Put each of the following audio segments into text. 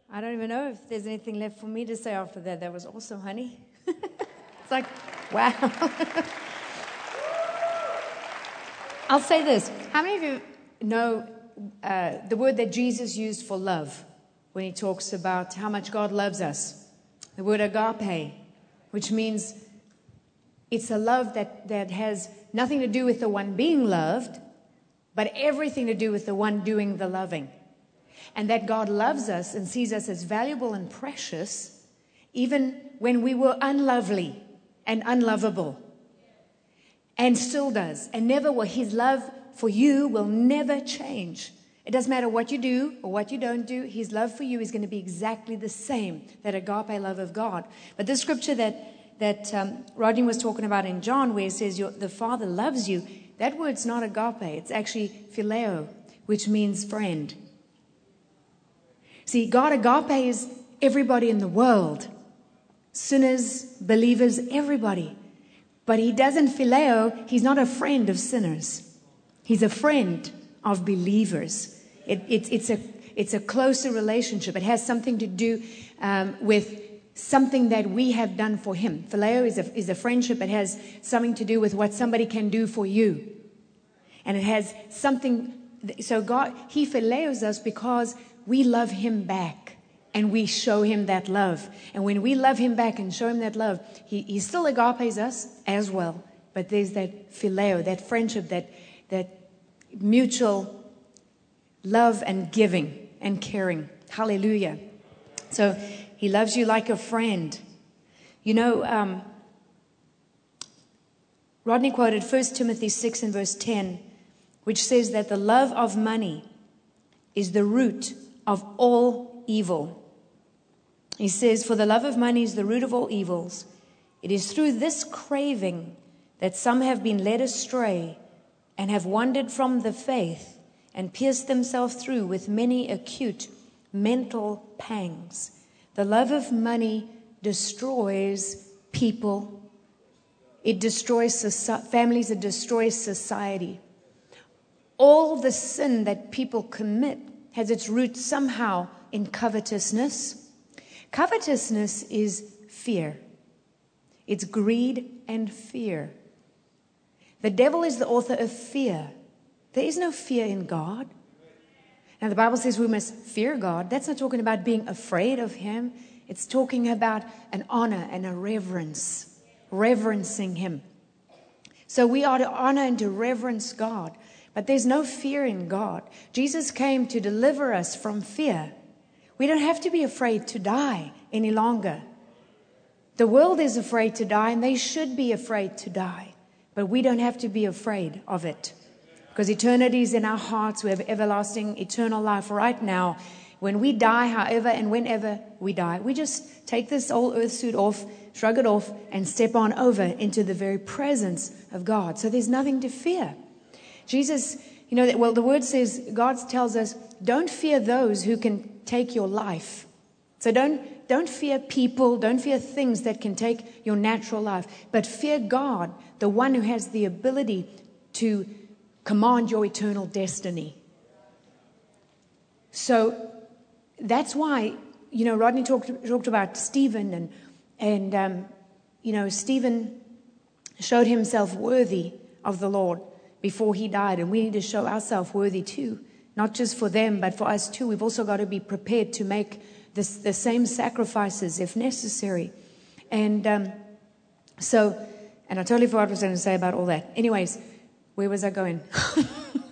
I don't even know if there's anything left for me to say after that. That was awesome, honey. It's like, wow. I'll say this. How many of you know the word that Jesus used for love when he talks about how much God loves us? The word agape, which means it's a love that has nothing to do with the one being loved, but everything to do with the one doing the loving. And that God loves us and sees us as valuable and precious, even when we were unlovely and unlovable. And still does. And never will. His love for you will never change. It doesn't matter what you do or what you don't do. His love for you is going to be exactly the same, that agape love of God. But the scripture that Rodney was talking about in John, where it says the Father loves you, that word's not agape. It's actually phileo, which means friend. See, God agape is everybody in the world. Sinners, believers, everybody. But he doesn't phileo. He's not a friend of sinners. He's a friend of believers. It's a closer relationship. It has something to do with something that we have done for him. Phileo is a friendship. It has something to do with what somebody can do for you. And it has something, so God, he phileos us because we love him back and we show him that love. And when we love him back and show him that love, he still agapes us as well. But there's that phileo, that friendship, that mutual love and giving and caring. Hallelujah. So he loves you like a friend. You know, Rodney quoted 1 Timothy 6 and verse 10, which says that the love of money is the root of all evil. He says, for the love of money is the root of all evils. It is through this craving that some have been led astray and have wandered from the faith and pierced themselves through with many acute mental pangs. The love of money destroys people. It destroys families. It destroys society. All the sin that people commit has its root somehow in covetousness. Covetousness is fear. It's greed and fear. The devil is the author of fear. There is no fear in God. Now, the Bible says we must fear God. That's not talking about being afraid of him. It's talking about an honor and a reverence, reverencing him. So we are to honor and to reverence God. But there's no fear in God. Jesus came to deliver us from fear. We don't have to be afraid to die any longer. The world is afraid to die, and they should be afraid to die. But we don't have to be afraid of it. Because eternity is in our hearts. We have everlasting, eternal life right now. When we die, however and whenever we die, we just take this old earth suit off, shrug it off, and step on over into the very presence of God. So there's nothing to fear. Jesus, the word says, God tells us, don't fear those who can take your life. So don't fear people, don't fear things that can take your natural life, but fear God, the one who has the ability to command your eternal destiny. So that's why, Rodney talked about Stephen and Stephen showed himself worthy of the Lord before he died. And we need to show ourselves worthy too. Not just for them, but for us too. We've also got to be prepared to make the same sacrifices if necessary. And I totally forgot what I was going to say about all that. Anyways, where was I going? I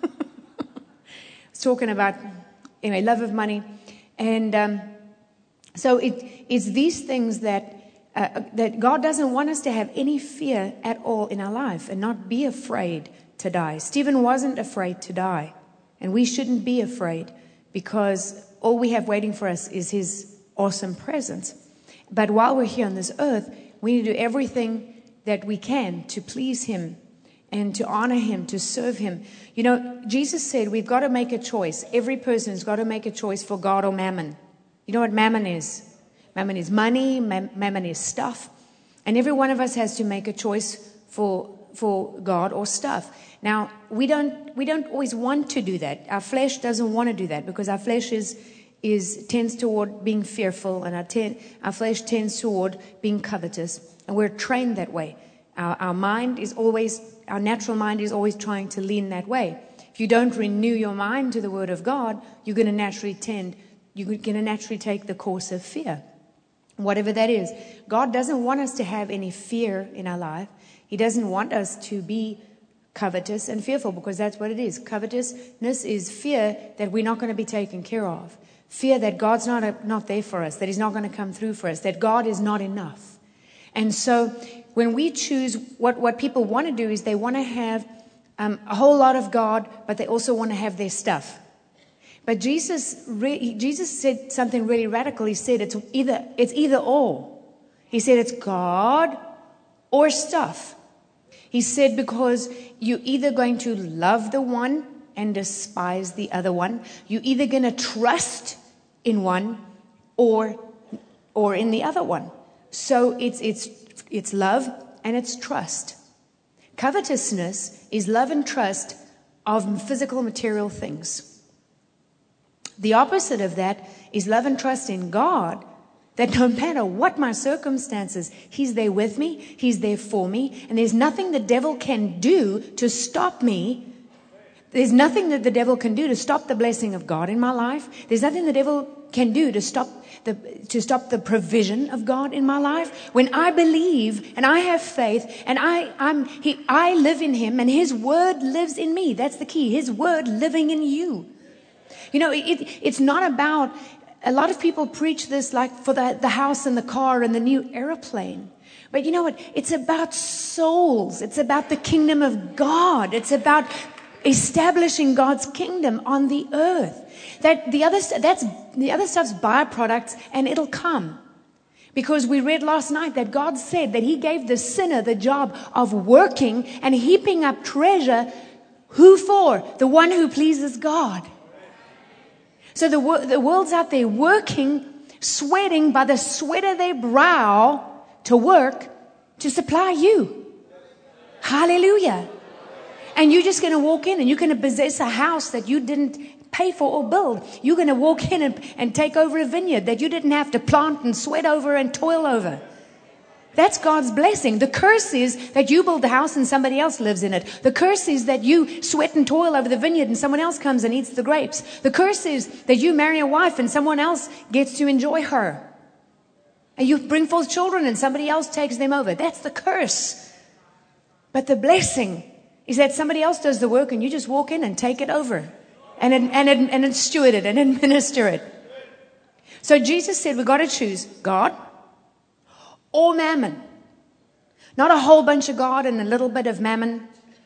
was talking about, love of money. And so it's these things that God doesn't want us to have any fear at all in our life and not be afraid to die. Stephen wasn't afraid to die, and we shouldn't be afraid because all we have waiting for us is his awesome presence. But while we're here on this earth, we need to do everything that we can to please him and to honor him, to serve him. Jesus said we've got to make a choice. Every person has got to make a choice for God or mammon. You know what mammon is? Mammon is money, mammon is stuff. And every one of us has to make a choice for God or stuff. Now, we don't always want to do that. Our flesh doesn't want to do that because our flesh is tends toward being fearful, and our flesh tends toward being covetous. And we're trained that way. Our natural mind is always trying to lean that way. If you don't renew your mind to the Word of God, you're going to naturally take the course of fear. Whatever that is. God doesn't want us to have any fear in our life. He doesn't want us to be covetous and fearful, because that's what it is. Covetousness is fear that we're not going to be taken care of. Fear that God's not there for us, that He's not going to come through for us, that God is not enough. And so when we choose, what people want to do is they want to have a whole lot of God, but they also want to have their stuff. But Jesus said something really radical. He said it's either or. He said it's God or stuff. He said, because you're either going to love the one and despise the other one. You're either going to trust in one or in the other one. So it's love and it's trust. Covetousness is love and trust of physical material things. The opposite of that is love and trust in God, that no matter what my circumstances, He's there with me, He's there for me, and there's nothing the devil can do to stop me. There's nothing that the devil can do to stop the blessing of God in my life. There's nothing the devil can do to stop the provision of God in my life. When I believe and I have faith and I live in Him and His Word lives in me. That's the key. His Word living in you. You know, it's not about, a lot of people preach this like for the house and the car and the new airplane. But you know what? It's about souls. It's about the kingdom of God. It's about establishing God's kingdom on the earth. That the other stuff's byproducts, and it'll come. Because we read last night that God said that He gave the sinner the job of working and heaping up treasure. Who for? The one who pleases God. So the world's out there working, sweating by the sweat of their brow to work to supply you. Hallelujah. And you're just going to walk in and you're going to possess a house that you didn't pay for or build. You're going to walk in and take over a vineyard that you didn't have to plant and sweat over and toil over. That's God's blessing. The curse is that you build the house and somebody else lives in it. The curse is that you sweat and toil over the vineyard and someone else comes and eats the grapes. The curse is that you marry a wife and someone else gets to enjoy her. And you bring forth children and somebody else takes them over. That's the curse. But the blessing is that somebody else does the work and you just walk in and take it over and steward it and administer it. So Jesus said we've got to choose God or mammon. Not a whole bunch of God and a little bit of mammon.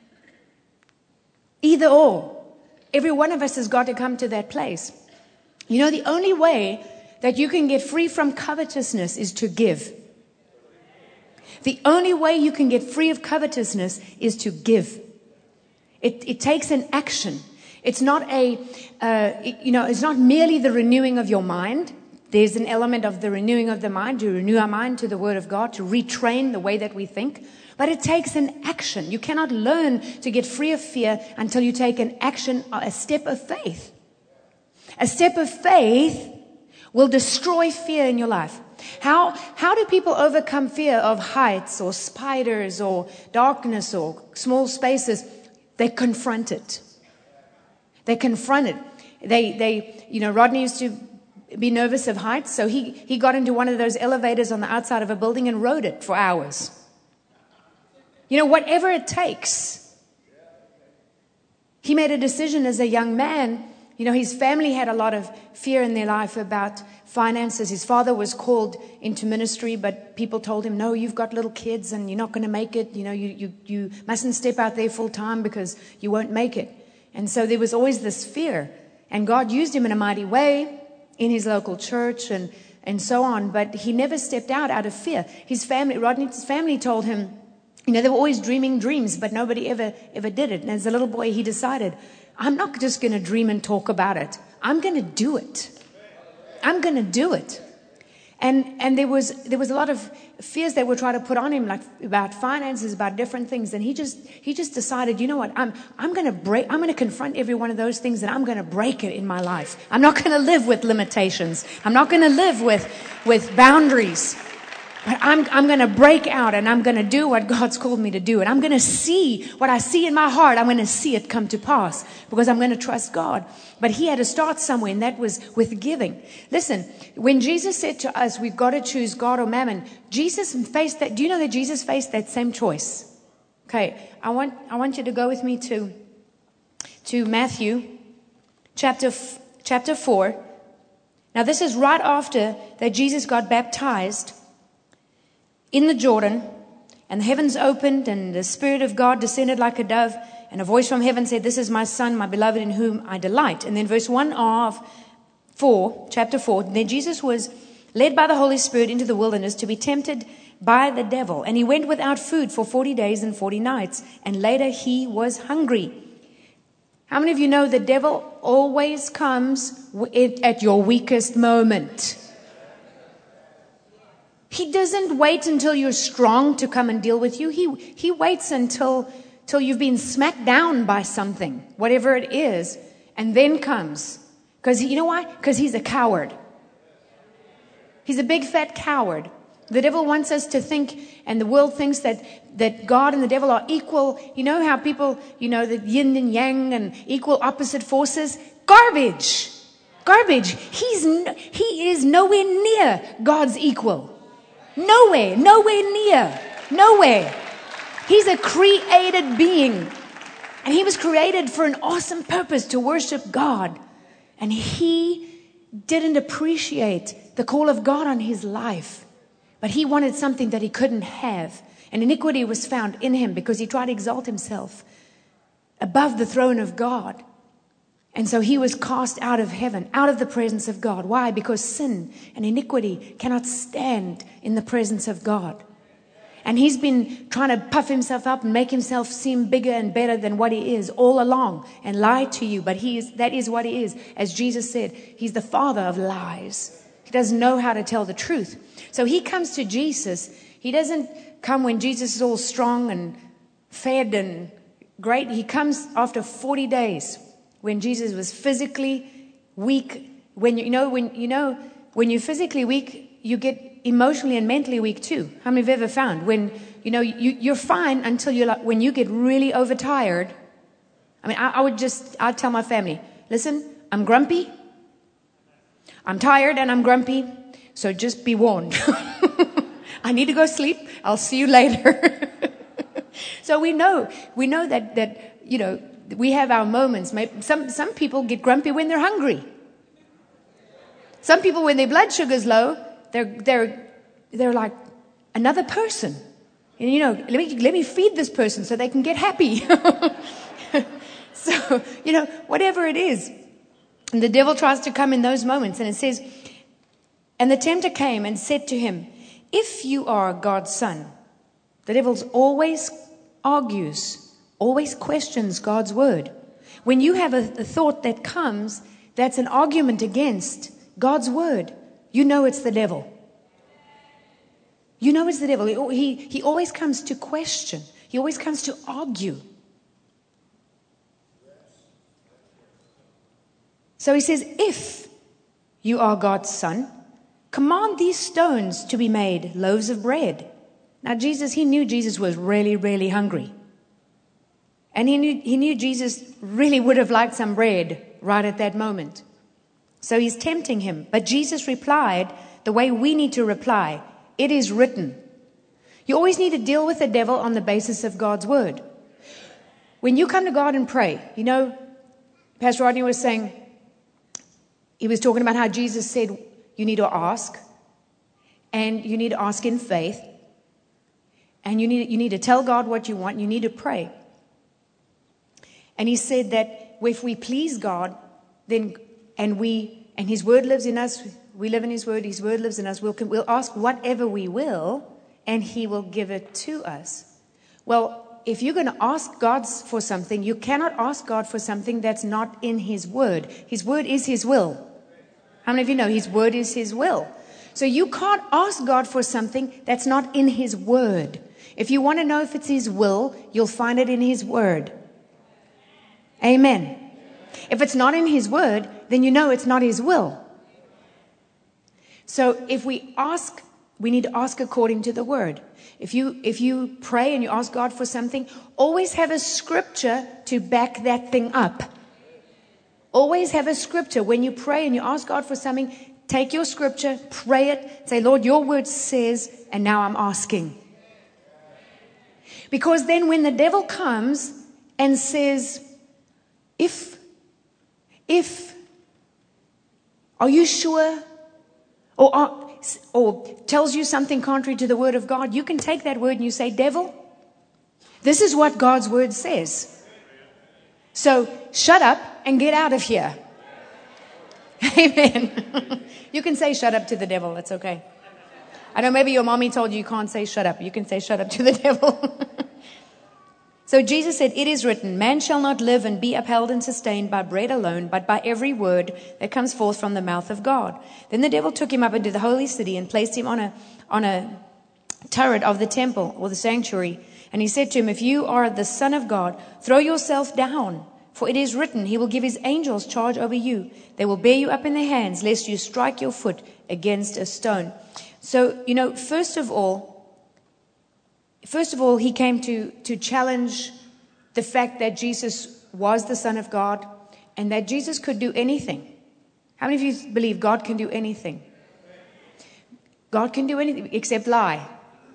Either or. Every one of us has got to come to that place. You know, the only way that you can get free from covetousness is to give. The only way you can get free of covetousness is to give. It takes an action. It's not it's not merely the renewing of your mind. There's an element of the renewing of the mind, to renew our mind to the Word of God, to retrain the way that we think. But it takes an action. You cannot learn to get free of fear until you take an action, a step of faith. A step of faith will destroy fear in your life. How do people overcome fear of heights or spiders or darkness or small spaces? They confront it. They confront it. Rodney used to be nervous of heights, so he got into one of those elevators on the outside of a building and rode it for hours. You know, whatever it takes. He made a decision as a young man. You know, his family had a lot of fear in their life about finances. His father was called into ministry, but people told him, no, you've got little kids and you're not going to make it. You know, you mustn't step out there full time because you won't make it. And so there was always this fear. And God used him in a mighty way in his local church and so on. But he never stepped out of fear. Rodney's family told him, you know, they were always dreaming dreams, but nobody ever did it. And as a little boy, he decided, I'm not just going to dream and talk about it. I'm going to do it. I'm going to do it. And there was a lot of fears that were trying to put on him, like about finances, about different things. And he just decided, you know what, I'm going to confront every one of those things, and I'm going to break it in my life. I'm not going to live with limitations. I'm not going to live with boundaries. But I'm going to break out, and I'm going to do what God's called me to do. And I'm going to see what I see in my heart. I'm going to see it come to pass because I'm going to trust God. But he had to start somewhere, and that was with giving. Listen, when Jesus said to us, we've got to choose God or mammon, Jesus faced that. Do you know that Jesus faced that same choice? Okay, I want you to go with me to Matthew chapter 4. Now, this is right after that Jesus got baptized in the Jordan, and the heavens opened, and the Spirit of God descended like a dove, and a voice from heaven said, "This is my Son, my beloved, in whom I delight." And then verse 1 of chapter 4, then Jesus was led by the Holy Spirit into the wilderness to be tempted by the devil. And he went without food for 40 days and 40 nights, and later he was hungry. How many of you know the devil always comes at your weakest moment? He doesn't wait until you're strong to come and deal with you. He waits until you've been smacked down by something, whatever it is, and then comes. Because you know why? Because he's a coward. He's a big fat coward. The devil wants us to think, and the world thinks that God and the devil are equal. You know how people, the yin and yang and equal opposite forces? Garbage. He is nowhere near God's equal. Nowhere near. He's a created being. And he was created for an awesome purpose, to worship God. And he didn't appreciate the call of God on his life. But he wanted something that he couldn't have. And iniquity was found in him because he tried to exalt himself above the throne of God. And so he was cast out of heaven, out of the presence of God. Why? Because sin and iniquity cannot stand in the presence of God. And he's been trying to puff himself up and make himself seem bigger and better than what he is all along, and lie to you. But that is what he is. As Jesus said, he's the father of lies. He doesn't know how to tell the truth. So he comes to Jesus. He doesn't come when Jesus is all strong and fed and great. He comes after 40 days. When Jesus was physically weak, when you're physically weak, you get emotionally and mentally weak too. How many have ever found when you're fine until when you get really overtired? I mean, I'd tell my family, listen, I'm grumpy, I'm tired, and I'm grumpy, so just be warned. I need to go sleep. I'll see you later. So we know that we have our moments. Some people get grumpy when they're hungry. Some people, when their blood sugar's low, they're like another person. And let me feed this person so they can get happy. So, whatever it is. And the devil tries to come in those moments. And it says, and the tempter came and said to him, "If you are God's son," the devil always argues, always questions God's word. When you have a thought that comes that's an argument against God's word, you know it's the devil. You know it's the devil. He always comes to question. He always comes to argue. So he says, if you are God's son, command these stones to be made loaves of bread. Now he knew Jesus was really, really hungry. And he knew Jesus really would have liked some bread right at that moment. So he's tempting him. But Jesus replied the way we need to reply. It is written. You always need to deal with the devil on the basis of God's word. When you come to God and pray, Pastor Rodney was saying, he was talking about how Jesus said you need to ask. And you need to ask in faith. And you need to tell God what you want. You need to pray. And he said that if we please God, then and his word lives in us, we live in his word lives in us, we'll ask whatever we will, and he will give it to us. Well, if you're going to ask God for something, you cannot ask God for something that's not in his word. His word is his will. How many of you know his word is his will? So you can't ask God for something that's not in His Word. If you want to know if it's His will, you'll find it in His Word. Amen. If it's not in His Word, then you know it's not His will. So if we ask, we need to ask according to the Word. If you pray and you ask God for something, always have a scripture to back that thing up. Always have a scripture. When you pray and you ask God for something, take your scripture, pray it, say, Lord, your word says, and now I'm asking. Because then when the devil comes and says, if, are you sure? Or tells you something contrary to the word of God, you can take that word and you say, devil, this is what God's word says. So shut up and get out of here. Amen. You can say shut up to the devil. It's okay. I know maybe your mommy told you can't say shut up. You can say shut up to the devil. So Jesus said, it is written, man shall not live and be upheld and sustained by bread alone, but by every word that comes forth from the mouth of God. Then the devil took him up into the holy city and placed him on a turret of the temple or the sanctuary. And he said to him, if you are the Son of God, throw yourself down. For it is written, he will give his angels charge over you. They will bear you up in their hands, lest you strike your foot against a stone. So, first of all, he came to challenge the fact that Jesus was the Son of God and that Jesus could do anything. How many of you believe God can do anything? God can do anything except lie.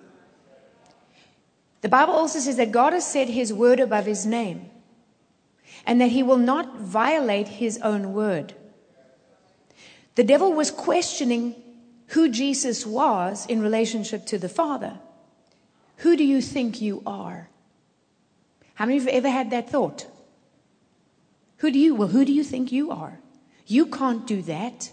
The Bible also says that God has set His word above His name and that He will not violate His own word. The devil was questioning who Jesus was in relationship to the Father. Who do you think you are? How many of you have ever had that thought? Who do you think you are? You can't do that.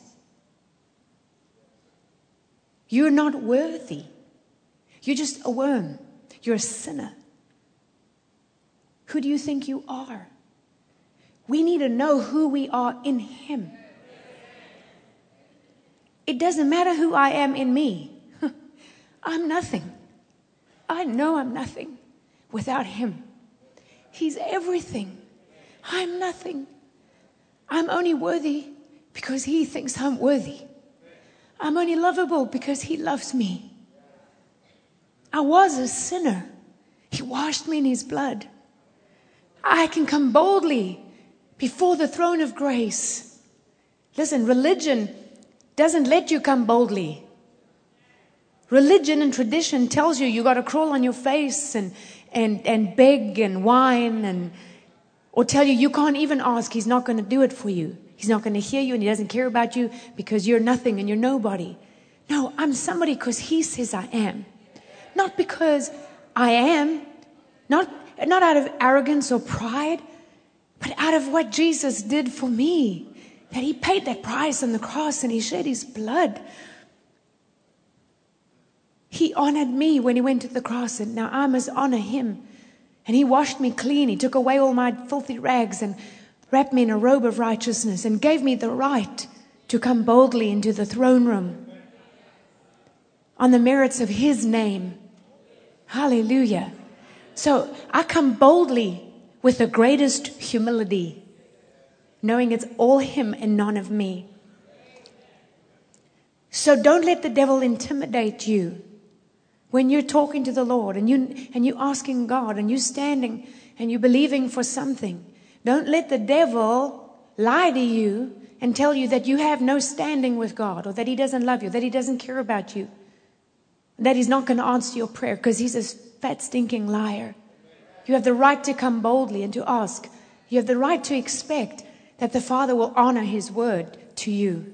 You're not worthy. You're just a worm. You're a sinner. Who do you think you are? We need to know who we are in Him. It doesn't matter who I am in me. I'm nothing. I know I'm nothing without Him. He's everything. I'm nothing. I'm only worthy because He thinks I'm worthy. I'm only lovable because He loves me. I was a sinner. He washed me in His blood. I can come boldly before the throne of grace. Listen, religion doesn't let you come boldly. Religion and tradition tells you got to crawl on your face and beg and whine or tell you can't even ask. He's not going to do it for you. He's not going to hear you and He doesn't care about you because you're nothing and you're nobody. No, I'm somebody because He says I am. Not because I am. Not out of arrogance or pride, but out of what Jesus did for me. That He paid that price on the cross and He shed His blood. He honored me when He went to the cross, and now I must honor Him. And He washed me clean. He took away all my filthy rags and wrapped me in a robe of righteousness and gave me the right to come boldly into the throne room on the merits of His name. Hallelujah. So I come boldly with the greatest humility, knowing it's all Him and none of me. So don't let the devil intimidate you. When you're talking to the Lord and you asking God and you standing and you believing for something, don't let the devil lie to you and tell you that you have no standing with God or that He doesn't love you, that He doesn't care about you, that He's not going to answer your prayer because he's a fat stinking liar. You have the right to come boldly and to ask. You have the right to expect that the Father will honor His word to you.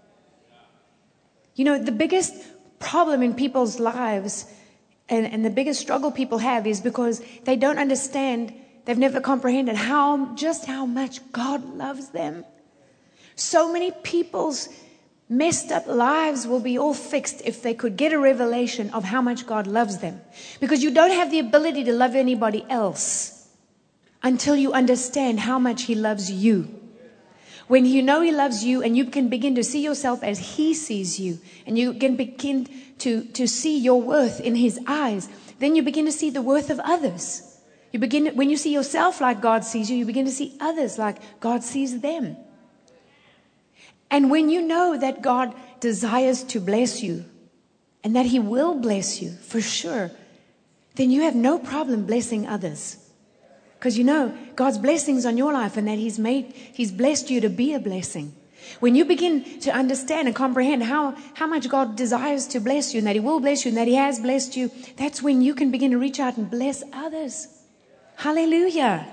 The biggest problem in people's lives and the biggest struggle people have is because they don't understand, they've never comprehended how much God loves them. So many people's messed up lives will be all fixed if they could get a revelation of how much God loves them. Because you don't have the ability to love anybody else until you understand how much He loves you. When you know He loves you and you can begin to see yourself as He sees you, and you can begin to see your worth in His eyes, then you begin to see the worth of others. When you see yourself like God sees you, you begin to see others like God sees them. And when you know that God desires to bless you and that He will bless you for sure, then you have no problem blessing others. Because you know God's blessings on your life and that He's blessed you to be a blessing. When you begin to understand and comprehend how much God desires to bless you and that He will bless you and that He has blessed you, that's when you can begin to reach out and bless others. Hallelujah.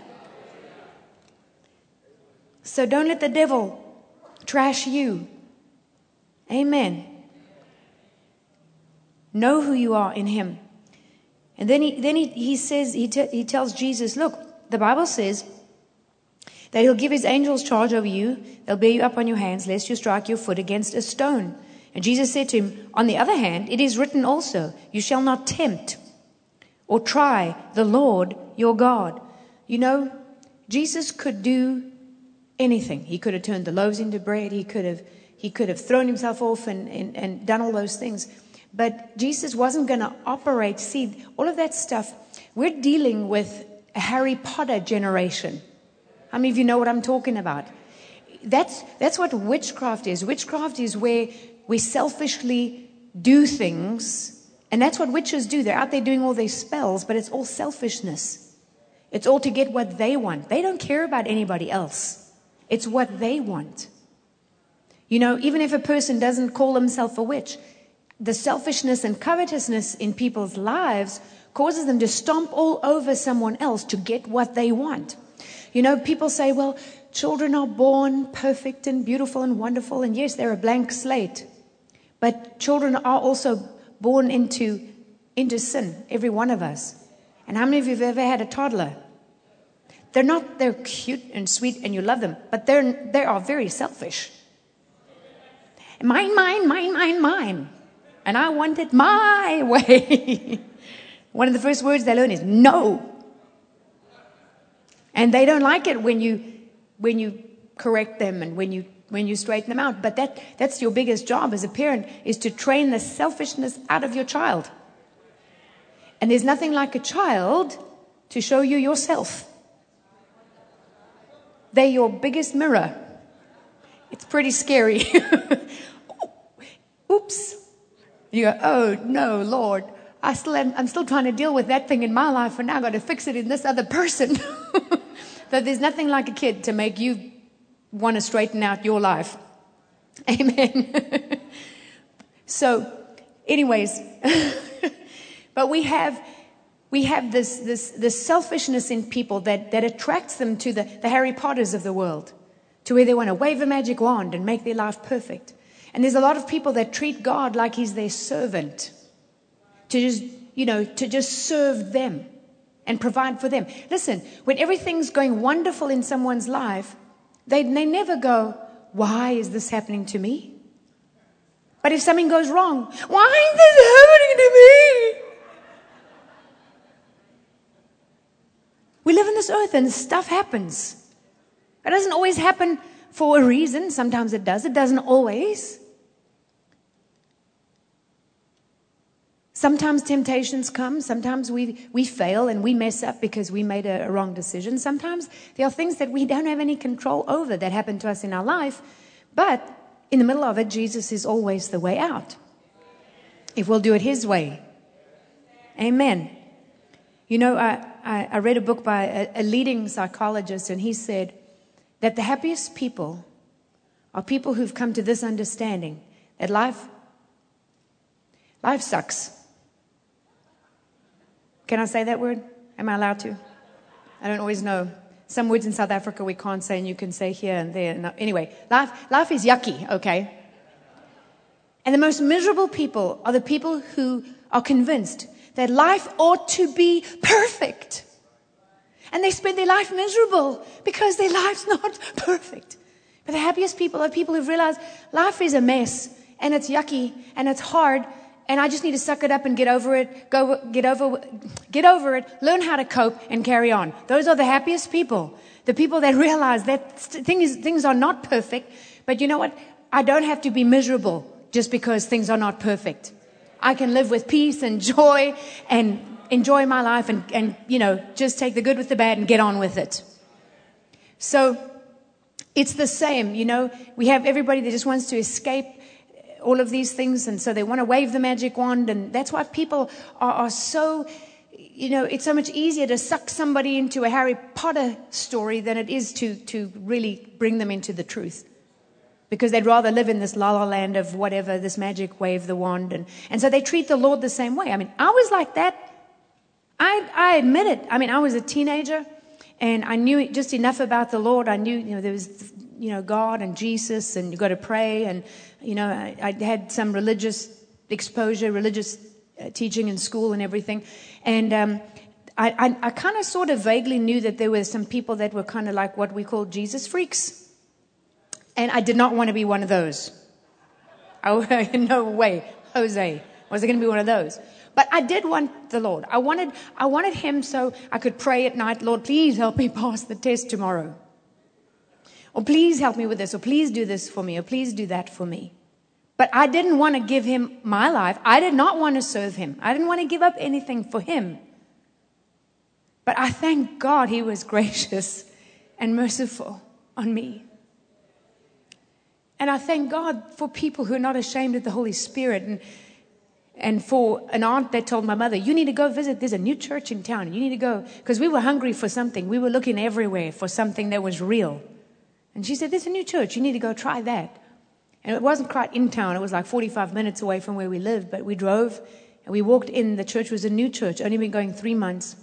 So don't let the devil trash you. Amen. Know who you are in Him. And then he says, he tells Jesus, look, the Bible says that He'll give His angels charge over you. They'll bear you up on your hands, lest you strike your foot against a stone. And Jesus said to him, on the other hand, it is written also, you shall not tempt or try the Lord your God. You know, Jesus could do anything. He could have turned the loaves into bread. He could have thrown Himself off and done all those things. But Jesus wasn't going to operate. See, all of that stuff, we're dealing with a Harry Potter generation. How many of you know what I'm talking about? That's what witchcraft is. Witchcraft is where we selfishly do things. And that's what witches do. They're out there doing all these spells, but it's all selfishness. It's all to get what they want. They don't care about anybody else. It's what they want. You know, even if a person doesn't call himself a witch, the selfishness and covetousness in people's lives causes them to stomp all over someone else to get what they want. You know, people say, well, children are born perfect and beautiful and wonderful. And yes, they're a blank slate. But children are also born into sin, every one of us. And how many of you have ever had a toddler? They're cute and sweet and you love them, but they are very selfish. Mine, mine, mine, mine, mine. And I want it my way. One of the first words they learn is no. And they don't like it when you correct them and when you straighten them out. But that's your biggest job as a parent, is to train the selfishness out of your child. And there's nothing like a child to show you yourself. They're your biggest mirror. It's pretty scary. Oops. You go, oh no, Lord, I'm still trying to deal with that thing in my life, and now I've got to fix it in this other person. But there's nothing like a kid to make you want to straighten out your life. Amen. So, anyways, but we have this selfishness in people that attracts them to the Harry Potters of the world, to where they want to wave a magic wand and make their life perfect. And there's a lot of people that treat God like He's their servant, to just serve them and provide for them. Listen, when everything's going wonderful in someone's life, they never go, why is this happening to me? But if something goes wrong, why is this happening to me? We live on this earth and stuff happens. It doesn't always happen for a reason. Sometimes it does. It doesn't always. Sometimes temptations come. Sometimes we fail and we mess up because we made a wrong decision. Sometimes there are things that we don't have any control over that happen to us in our life. But in the middle of it, Jesus is always the way out, if we'll do it His way. Amen. You know, I read a book by a leading psychologist, and he said that the happiest people are people who've come to this understanding that life sucks. Can I say that word? Am I allowed to? I don't always know. Some words in South Africa we can't say, and you can say here and there. No, anyway, life is yucky, okay? And the most miserable people are the people who are convinced that life ought to be perfect. And they spend their life miserable because their life's not perfect. But the happiest people are people who've realized life is a mess, and it's yucky, and it's hard, and I just need to suck it up and get over it, get over it, learn how to cope and carry on. Those are the happiest people. The people that realize that things are not perfect, but you know what? I don't have to be miserable just because things are not perfect. I can live with peace and joy and enjoy my life and just take the good with the bad and get on with it. So it's the same, we have everybody that just wants to escape all of these things, and so they want to wave the magic wand, and that's why people are so, it's so much easier to suck somebody into a Harry Potter story than it is to really bring them into the truth. Because they'd rather live in this la-la land of whatever, this magic wave the wand, and so they treat the Lord the same way. I mean, I was like that. I admit it. I mean, I was a teenager, and I knew just enough about the Lord. I knew, there was, God and Jesus, and you got to pray, and I had some religious exposure, religious teaching in school and everything, and I kind of sort of vaguely knew that there were some people that were kind of like what we call Jesus freaks, and I did not want to be one of those. No way, Jose, was I going to be one of those? But I did want the Lord. I wanted Him so I could pray at night, Lord, please help me pass the test tomorrow. Or please help me with this, or please do this for me, or please do that for me. But I didn't want to give Him my life. I did not want to serve Him. I didn't want to give up anything for Him. But I thank God He was gracious and merciful on me. And I thank God for people who are not ashamed of the Holy Spirit, and for an aunt that told my mother, you need to go visit. There's a new church in town. You need to go. Because we were hungry for something. We were looking everywhere for something that was real. And she said, there's a new church. You need to go try that. And it wasn't quite in town. It was like 45 minutes away from where we lived. But we drove and we walked in. The church was a new church, only been going 3 months.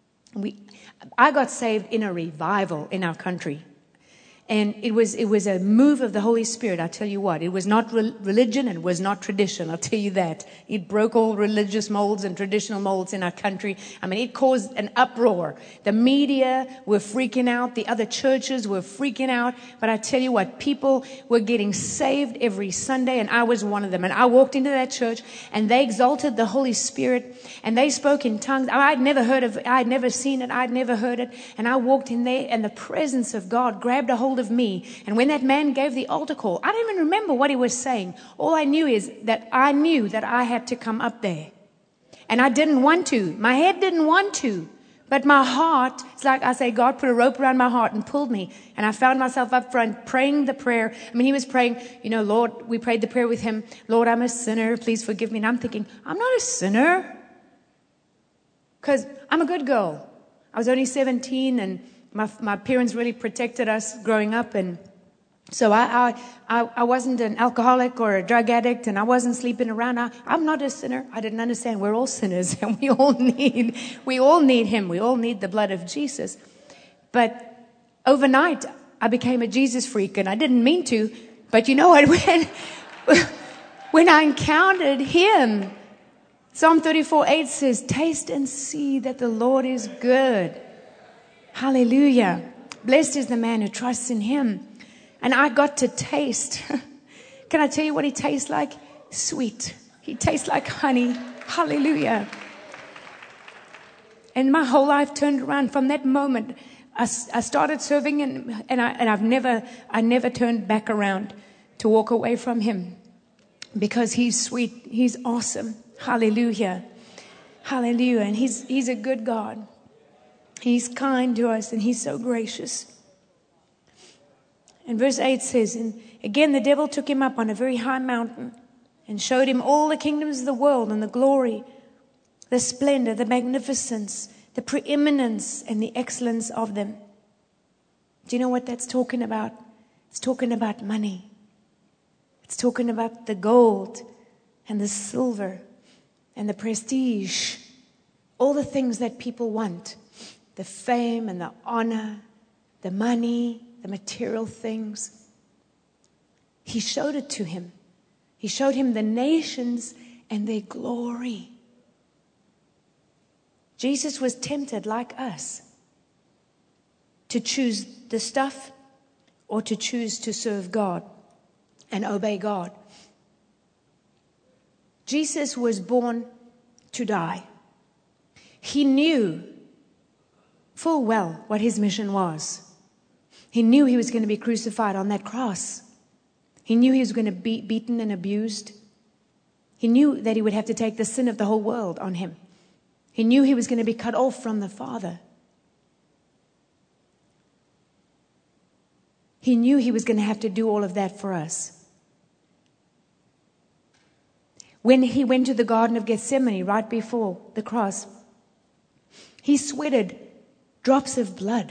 I got saved in a revival in our country. And it was a move of the Holy Spirit. I tell you what, it was not religion and it was not tradition. I'll tell you that. It broke all religious molds and traditional molds in our country. I mean, it caused an uproar. The media were freaking out. The other churches were freaking out. But I tell you what, people were getting saved every Sunday, and I was one of them. And I walked into that church and they exalted the Holy Spirit and they spoke in tongues. I'd never heard of it. I'd never seen it. I'd never heard it. And I walked in there and the presence of God grabbed a hold of me. And when that man gave the altar call, I don't even remember what he was saying. All I knew is that I knew that I had to come up there. And I didn't want to. My head didn't want to. But my heart, it's like I say, God put a rope around my heart and pulled me. And I found myself up front praying the prayer. I mean, he was praying, Lord, we prayed the prayer with him. Lord, I'm a sinner. Please forgive me. And I'm thinking, I'm not a sinner. Because I'm a good girl. I was only 17 and my parents really protected us growing up, and so I wasn't an alcoholic or a drug addict, and I wasn't sleeping around. I'm not a sinner. I didn't understand. We're all sinners, and we all need Him. We all need the blood of Jesus. But overnight, I became a Jesus freak, and I didn't mean to. But you know what? When I encountered Him, Psalm 34:8 says, "Taste and see that the Lord is good." Hallelujah. Blessed is the man who trusts in Him. And I got to taste. Can I tell you what He tastes like? Sweet. He tastes like honey. Hallelujah. And my whole life turned around from that moment. I started serving and I never turned back around to walk away from Him, because He's sweet. He's awesome. Hallelujah. Hallelujah. And He's a good God. He's kind to us and He's so gracious. And verse 8 says, and again the devil took him up on a very high mountain and showed him all the kingdoms of the world and the glory, the splendor, the magnificence, the preeminence and the excellence of them. Do you know what that's talking about? It's talking about money. It's talking about the gold and the silver and the prestige, all the things that people want. The fame and the honor, the money, the material things. He showed it to him. He showed him the nations and their glory. Jesus was tempted like us to choose the stuff or to choose to serve God and obey God. Jesus was born to die. He knew full well what his mission was. He knew he was going to be crucified on that cross. He knew he was going to be beaten and abused. He knew that he would have to take the sin of the whole world on him. He knew he was going to be cut off from the Father. He knew he was going to have to do all of that for us. When he went to the Garden of Gethsemane right before the cross, he sweated drops of blood.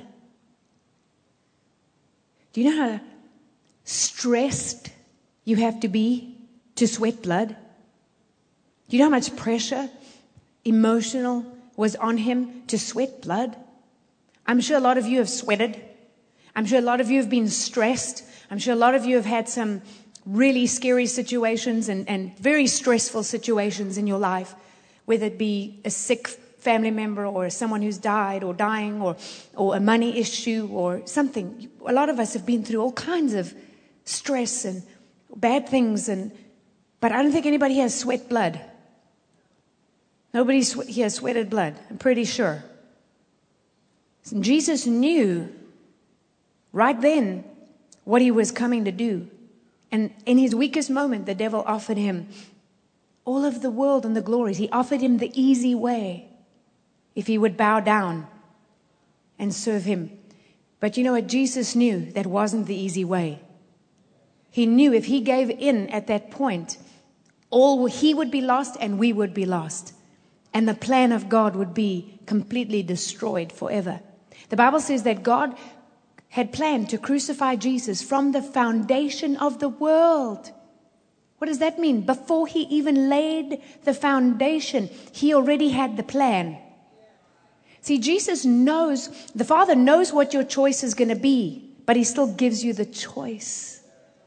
Do you know how stressed you have to be to sweat blood? Do you know how much pressure, emotional, was on him to sweat blood? I'm sure a lot of you have sweated. I'm sure a lot of you have been stressed. I'm sure a lot of you have had some really scary situations and very stressful situations in your life, whether it be a sick family member or someone who's died or dying or a money issue or something. A lot of us have been through all kinds of stress and bad things, but I don't think anybody has sweat blood. Nobody here sweated blood, I'm pretty sure. And Jesus knew right then what he was coming to do. And in his weakest moment, the devil offered him all of the world and the glories. He offered him the easy way if he would bow down and serve him. But you know what? Jesus knew that wasn't the easy way. He knew if he gave in at that point, he would be lost and we would be lost. And the plan of God would be completely destroyed forever. The Bible says that God had planned to crucify Jesus from the foundation of the world. What does that mean? Before he even laid the foundation, he already had the plan. See, Jesus knows, the Father knows what your choice is going to be, but he still gives you the choice.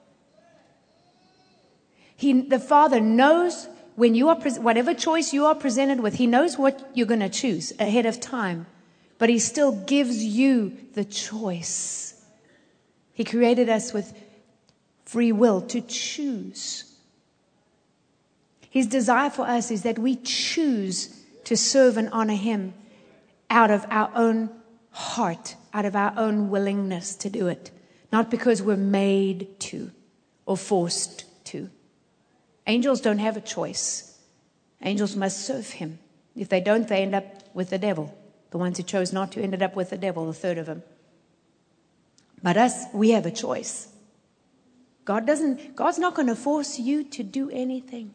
The Father knows when you are, whatever choice you are presented with, he knows what you're going to choose ahead of time, but he still gives you the choice. He created us with free will to choose. His desire for us is that we choose to serve and honor him out of our own heart, out of our own willingness to do it, not because we're made to or forced to. Angels don't have a choice. Angels must serve him. If they don't, they end up with the devil. The ones who chose not to ended up with the devil, a third of them. But us, we have a choice. God's not going to force you to do anything.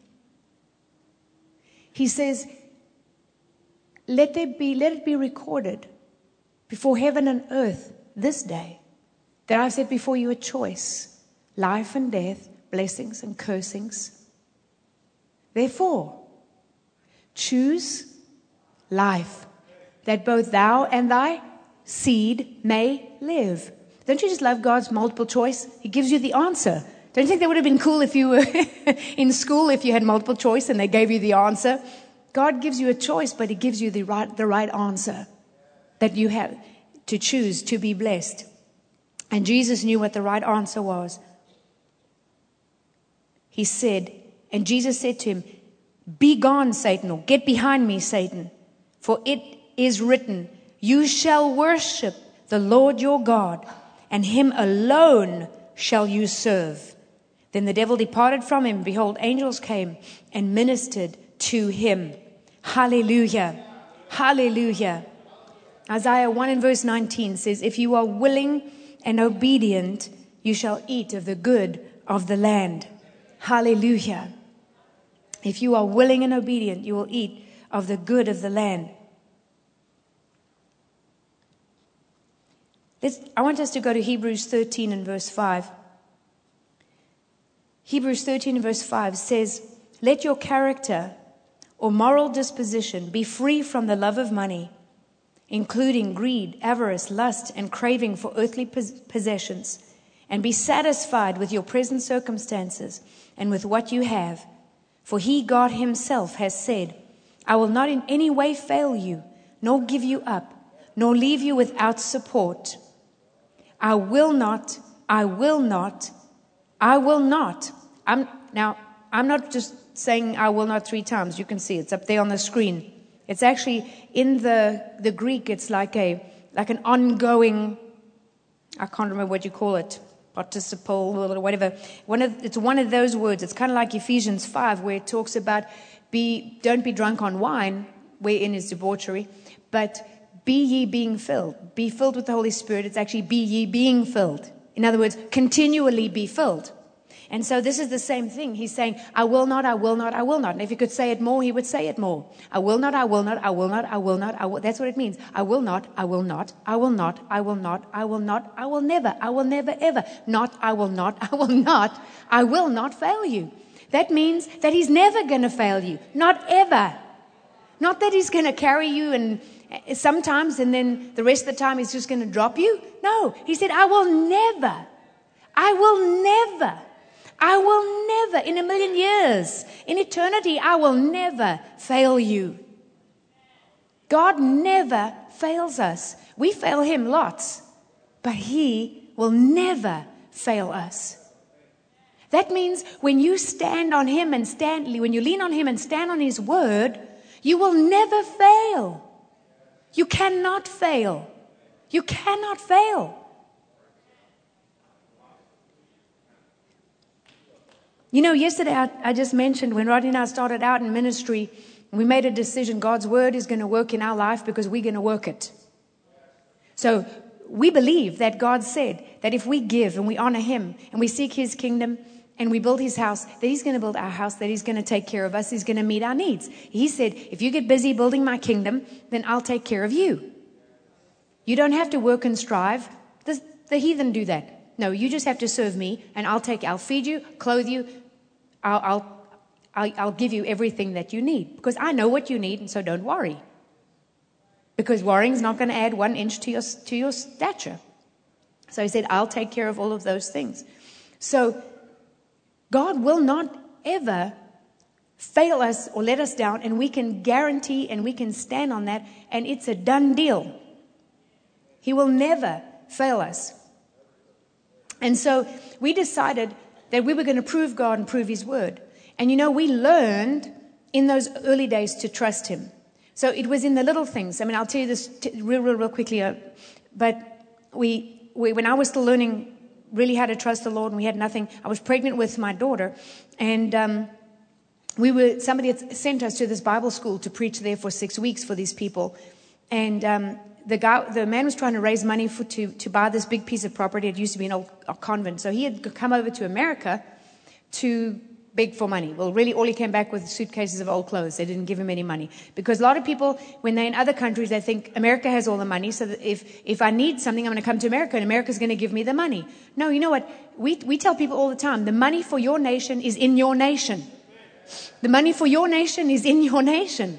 He says, let it be recorded before heaven and earth this day that I've set before you a choice, life and death, blessings and cursings. Therefore, choose life, that both thou and thy seed may live. Don't you just love God's multiple choice? He gives you the answer. Don't you think that would have been cool if you were in school, if you had multiple choice and they gave you the answer? God gives you a choice, but he gives you the right answer that you have to choose to be blessed. And Jesus knew what the right answer was. He said, and Jesus said to him, "Be gone, Satan," or "Get behind me, Satan. For it is written, you shall worship the Lord your God, and him alone shall you serve." Then the devil departed from him. Behold, angels came and ministered to him. Hallelujah. Hallelujah. Isaiah 1 and verse 19 says, "If you are willing and obedient, you shall eat of the good of the land." Hallelujah. If you are willing and obedient, you will eat of the good of the land. I want us to go to Hebrews 13 and verse 5. Hebrews 13 and verse 5 says, "Let your character or moral disposition be free from the love of money, including greed, avarice, lust, and craving for earthly possessions, and be satisfied with your present circumstances and with what you have. For he, God himself, has said, I will not in any way fail you, nor give you up, nor leave you without support. I will not. Now, I'm not just saying I will not 3 times. You can see it's up there on the screen. It's actually in the Greek, it's like an ongoing, I can't remember what you call it, participle or whatever. It's one of those words. It's kind of like Ephesians 5 where it talks about don't be drunk on wine, wherein is debauchery, but be ye being filled. Be filled with the Holy Spirit. It's actually be ye being filled. In other words, continually be filled. And so this is the same thing. He's saying, I will not, I will not, I will not. And if he could say it more, he would say it more. I will not, I will not, I will not, I will not, I will. That's what it means. I will not, I will not, I will not, I will not, I will not, I will never, ever. Not, I will not, I will not fail you. That means that he's never going to fail you. Not ever. Not that he's going to carry you and sometimes and then the rest of the time he's just going to drop you. No, he said, I will never in a million years, in eternity, I will never fail you. God never fails us. We fail him lots, but he will never fail us. That means when you stand on him and when you lean on him and stand on his word, you will never fail. You cannot fail. You cannot fail. You know, yesterday I just mentioned when Rodney and I started out in ministry, we made a decision. God's word is going to work in our life because we're going to work it. So we believe that God said that if we give and we honor him and we seek his kingdom and we build his house, that he's going to build our house, that he's going to take care of us, he's going to meet our needs. He said, if you get busy building my kingdom, then I'll take care of you. You don't have to work and strive. The heathen do that. No, you just have to serve me and I'll feed you, clothe you. I'll give you everything that you need because I know what you need, and so don't worry. Because worrying is not going to add 1 inch to your stature. So he said, I'll take care of all of those things. So God will not ever fail us or let us down, and we can guarantee and we can stand on that, and it's a done deal. He will never fail us. And so we decided that we were going to prove God and prove his word. And you know, we learned in those early days to trust him. So it was in the little things. I mean, I'll tell you this real quickly. But when I was still learning really how to trust the Lord and we had nothing, I was pregnant with my daughter. And somebody had sent us to this Bible school to preach there for 6 weeks for these people. And the man was trying to raise money to buy this big piece of property. It used to be an old convent. So he had come over to America to beg for money. Well, really, all he came back with suitcases of old clothes. They didn't give him any money. Because a lot of people, when they're in other countries, they think America has all the money. So that if I need something, I'm going to come to America and America's going to give me the money. No, you know what? We tell people all the time, the money for your nation is in your nation. The money for your nation is in your nation.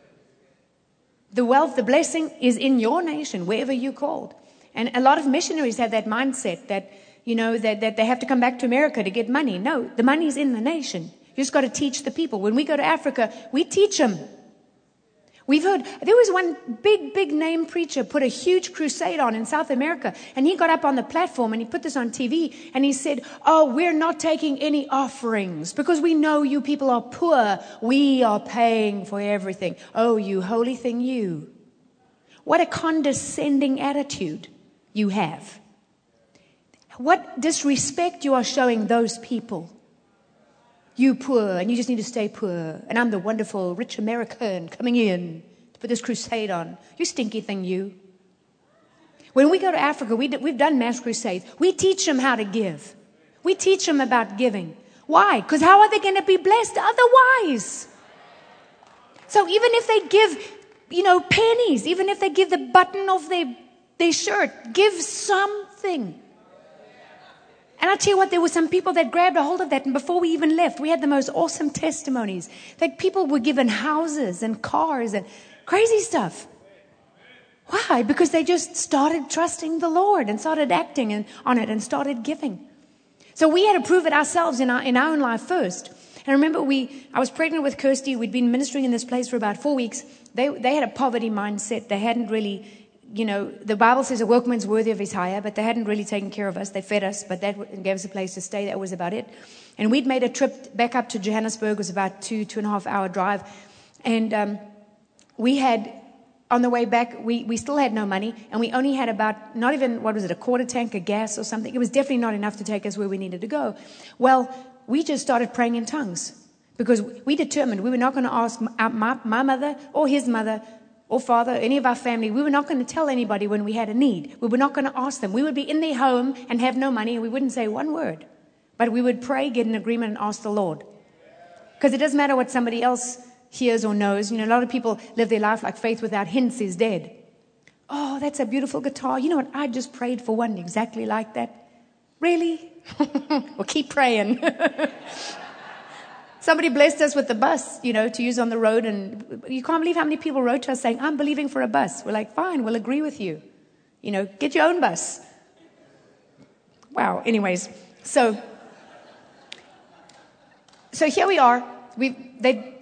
The wealth, the blessing is in your nation, wherever you're called. And a lot of missionaries have that mindset that, you know, that they have to come back to America to get money. No, the money's in the nation. You just got to teach the people. When we go to Africa, we teach them. We've heard, there was one big name preacher put a huge crusade on in South America, and he got up on the platform and he put this on TV and he said, oh, we're not taking any offerings because we know you people are poor. We are paying for everything. Oh, you holy thing, you. What a condescending attitude you have. What disrespect you are showing those people. You poor, and you just need to stay poor. And I'm the wonderful, rich American coming in to put this crusade on. You stinky thing, you. When we go to Africa, we've done mass crusades. We teach them how to give. We teach them about giving. Why? Because how are they going to be blessed otherwise? So even if they give, pennies, even if they give the button of their shirt, give something. And I tell you what, there were some people that grabbed a hold of that, and before we even left, we had the most awesome testimonies that people were given houses and cars and crazy stuff. Why? Because they just started trusting the Lord and started acting on it and started giving. So we had to prove it ourselves in our own life first. And remember, I was pregnant with Kirsty. We'd been ministering in this place for about 4 weeks. They had a poverty mindset. They hadn't really the Bible says a workman's worthy of his hire, but they hadn't really taken care of us. They fed us, but that gave us a place to stay. That was about it. And we'd made a trip back up to Johannesburg. It was about 2.5 hour drive. And we had, on the way back, we still had no money. And we only had about, not even, a quarter tank of gas or something. It was definitely not enough to take us where we needed to go. Well, we just started praying in tongues. Because we determined we were not going to ask my mother or his mother or father, any of our family. We were not going to tell anybody when we had a need. We were not going to ask them. We would be in their home and have no money, and we wouldn't say one word. But we would pray, get an agreement, and ask the Lord. Because it doesn't matter what somebody else hears or knows. A lot of people live their life like faith without hints is dead. Oh, that's a beautiful guitar. You know what? I just prayed for one exactly like that. Really? Well, keep praying. Somebody blessed us with the bus, to use on the road. And you can't believe how many people wrote to us saying, I'm believing for a bus. We're like, fine, we'll agree with you. Get your own bus. Wow. Anyways, so here we are. We've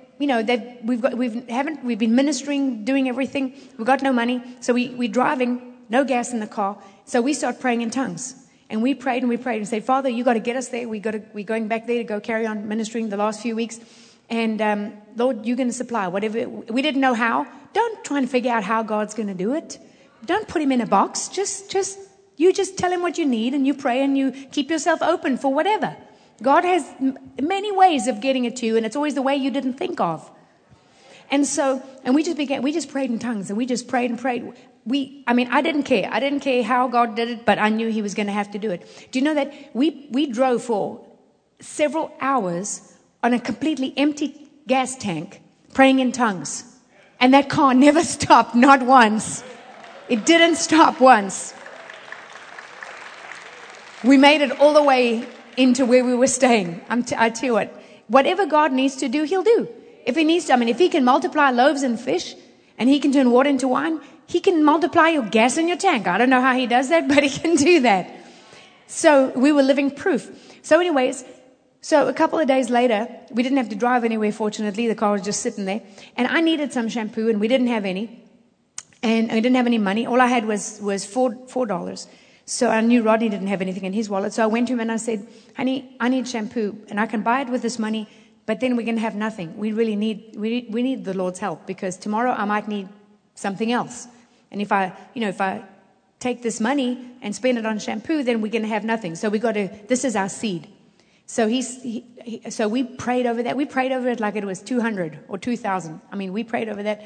been ministering, doing everything. We've got no money. So we're driving, no gas in the car. So we start praying in tongues. And we prayed and said, Father, you got to get us there. We're going back there to go carry on ministering the last few weeks. And Lord, you're going to supply whatever. We didn't know how. Don't try and figure out how God's going to do it. Don't put him in a box. Just tell him what you need, and you pray and you keep yourself open for whatever. God has many ways of getting it to you, and it's always the way you didn't think of. And we just prayed in tongues, and we just prayed and prayed. I didn't care. I didn't care how God did it, but I knew he was going to have to do it. Do you know that we drove for several hours on a completely empty gas tank praying in tongues? And that car never stopped, not once. It didn't stop once. We made it all the way into where we were staying. I tell you what, whatever God needs to do, he'll do. If he needs to, if he can multiply loaves and fish, and he can turn water into wine, he can multiply your gas in your tank. I don't know how he does that, but he can do that. So we were living proof. So anyways, a couple of days later, we didn't have to drive anywhere, fortunately. The car was just sitting there. And I needed some shampoo, and we didn't have any. And I didn't have any money. All I had was $4. So I knew Rodney didn't have anything in his wallet. So I went to him and I said, honey, I need shampoo, and I can buy it with this money, but then we're going to have nothing. We really need the Lord's help, because tomorrow I might need something else. And if I take this money and spend it on shampoo, then we're going to have nothing. So this is our seed. So so we prayed over that. We prayed over it like it was 200 or 2,000. We prayed over that.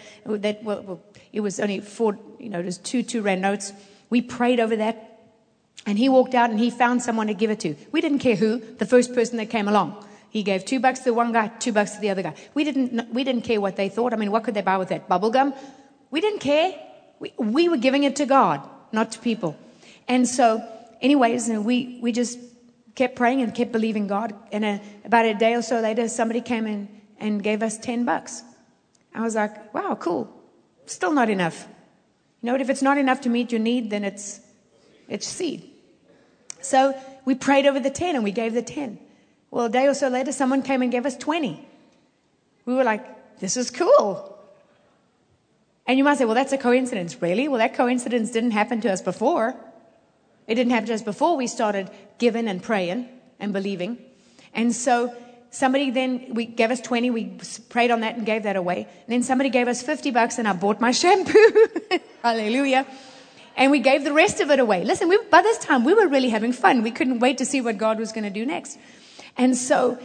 It was only it was two rand notes. We prayed over that. And he walked out and he found someone to give it to. We didn't care who, the first person that came along. He gave $2 to one guy, $2 to the other guy. We didn't care what they thought. What could they buy with that? Bubble gum? We didn't care. We were giving it to God, not to people. And so, anyways, we just kept praying and kept believing God. And about a day or so later, somebody came in and gave us $10. I was like, wow, cool. Still not enough. If it's not enough to meet your need, then it's seed. So we prayed over the 10 and we gave the 10. Well, a day or so later, someone came and gave us 20. We were like, this is cool. And you might say, well, that's a coincidence. Really? Well, that coincidence didn't happen to us before. It didn't happen to us before we started giving and praying and believing. And so somebody we gave us 20. We prayed on that and gave that away. And then somebody gave us $50 and I bought my shampoo. Hallelujah. And we gave the rest of it away. Listen, by this time, we were really having fun. We couldn't wait to see what God was going to do next. And so,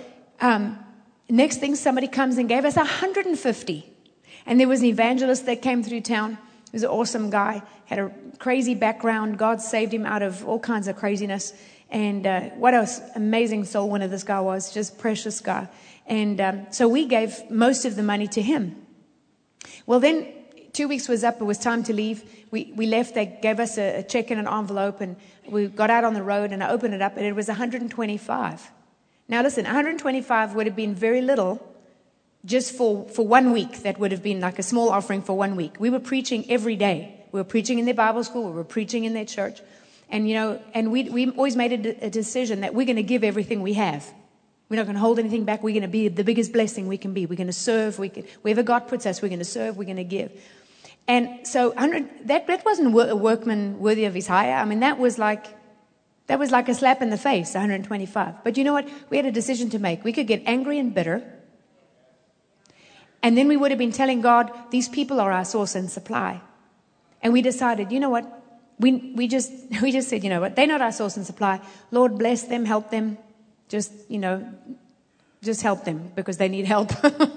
next thing, somebody comes and gave us 150. And there was an evangelist that came through town. He was an awesome guy, had a crazy background. God saved him out of all kinds of craziness. And what an amazing soul winner this guy was, just precious guy. And so we gave most of the money to him. Well, then 2 weeks was up. It was time to leave. We left. They gave us a check in an envelope, and we got out on the road, and I opened it up, and it was 125. Now, listen, 125 would have been very little just for 1 week. That would have been like a small offering for 1 week. We were preaching every day. We were preaching in their Bible school. We were preaching in their church. And, and we always made a decision that we're going to give everything we have. We're not going to hold anything back. We're going to be the biggest blessing we can be. We're going to serve. Wherever God puts us, we're going to serve. We're going to give. And so 100, that wasn't a workman worthy of his hire. I mean, that was like a slap in the face, 125. But you know what? We had a decision to make. We could get angry and bitter. And then we would have been telling God, these people are our source and supply. And we decided, you know what? We just said, you know what? They're not our source and supply. Lord, bless them, help them. Just help them because they need help.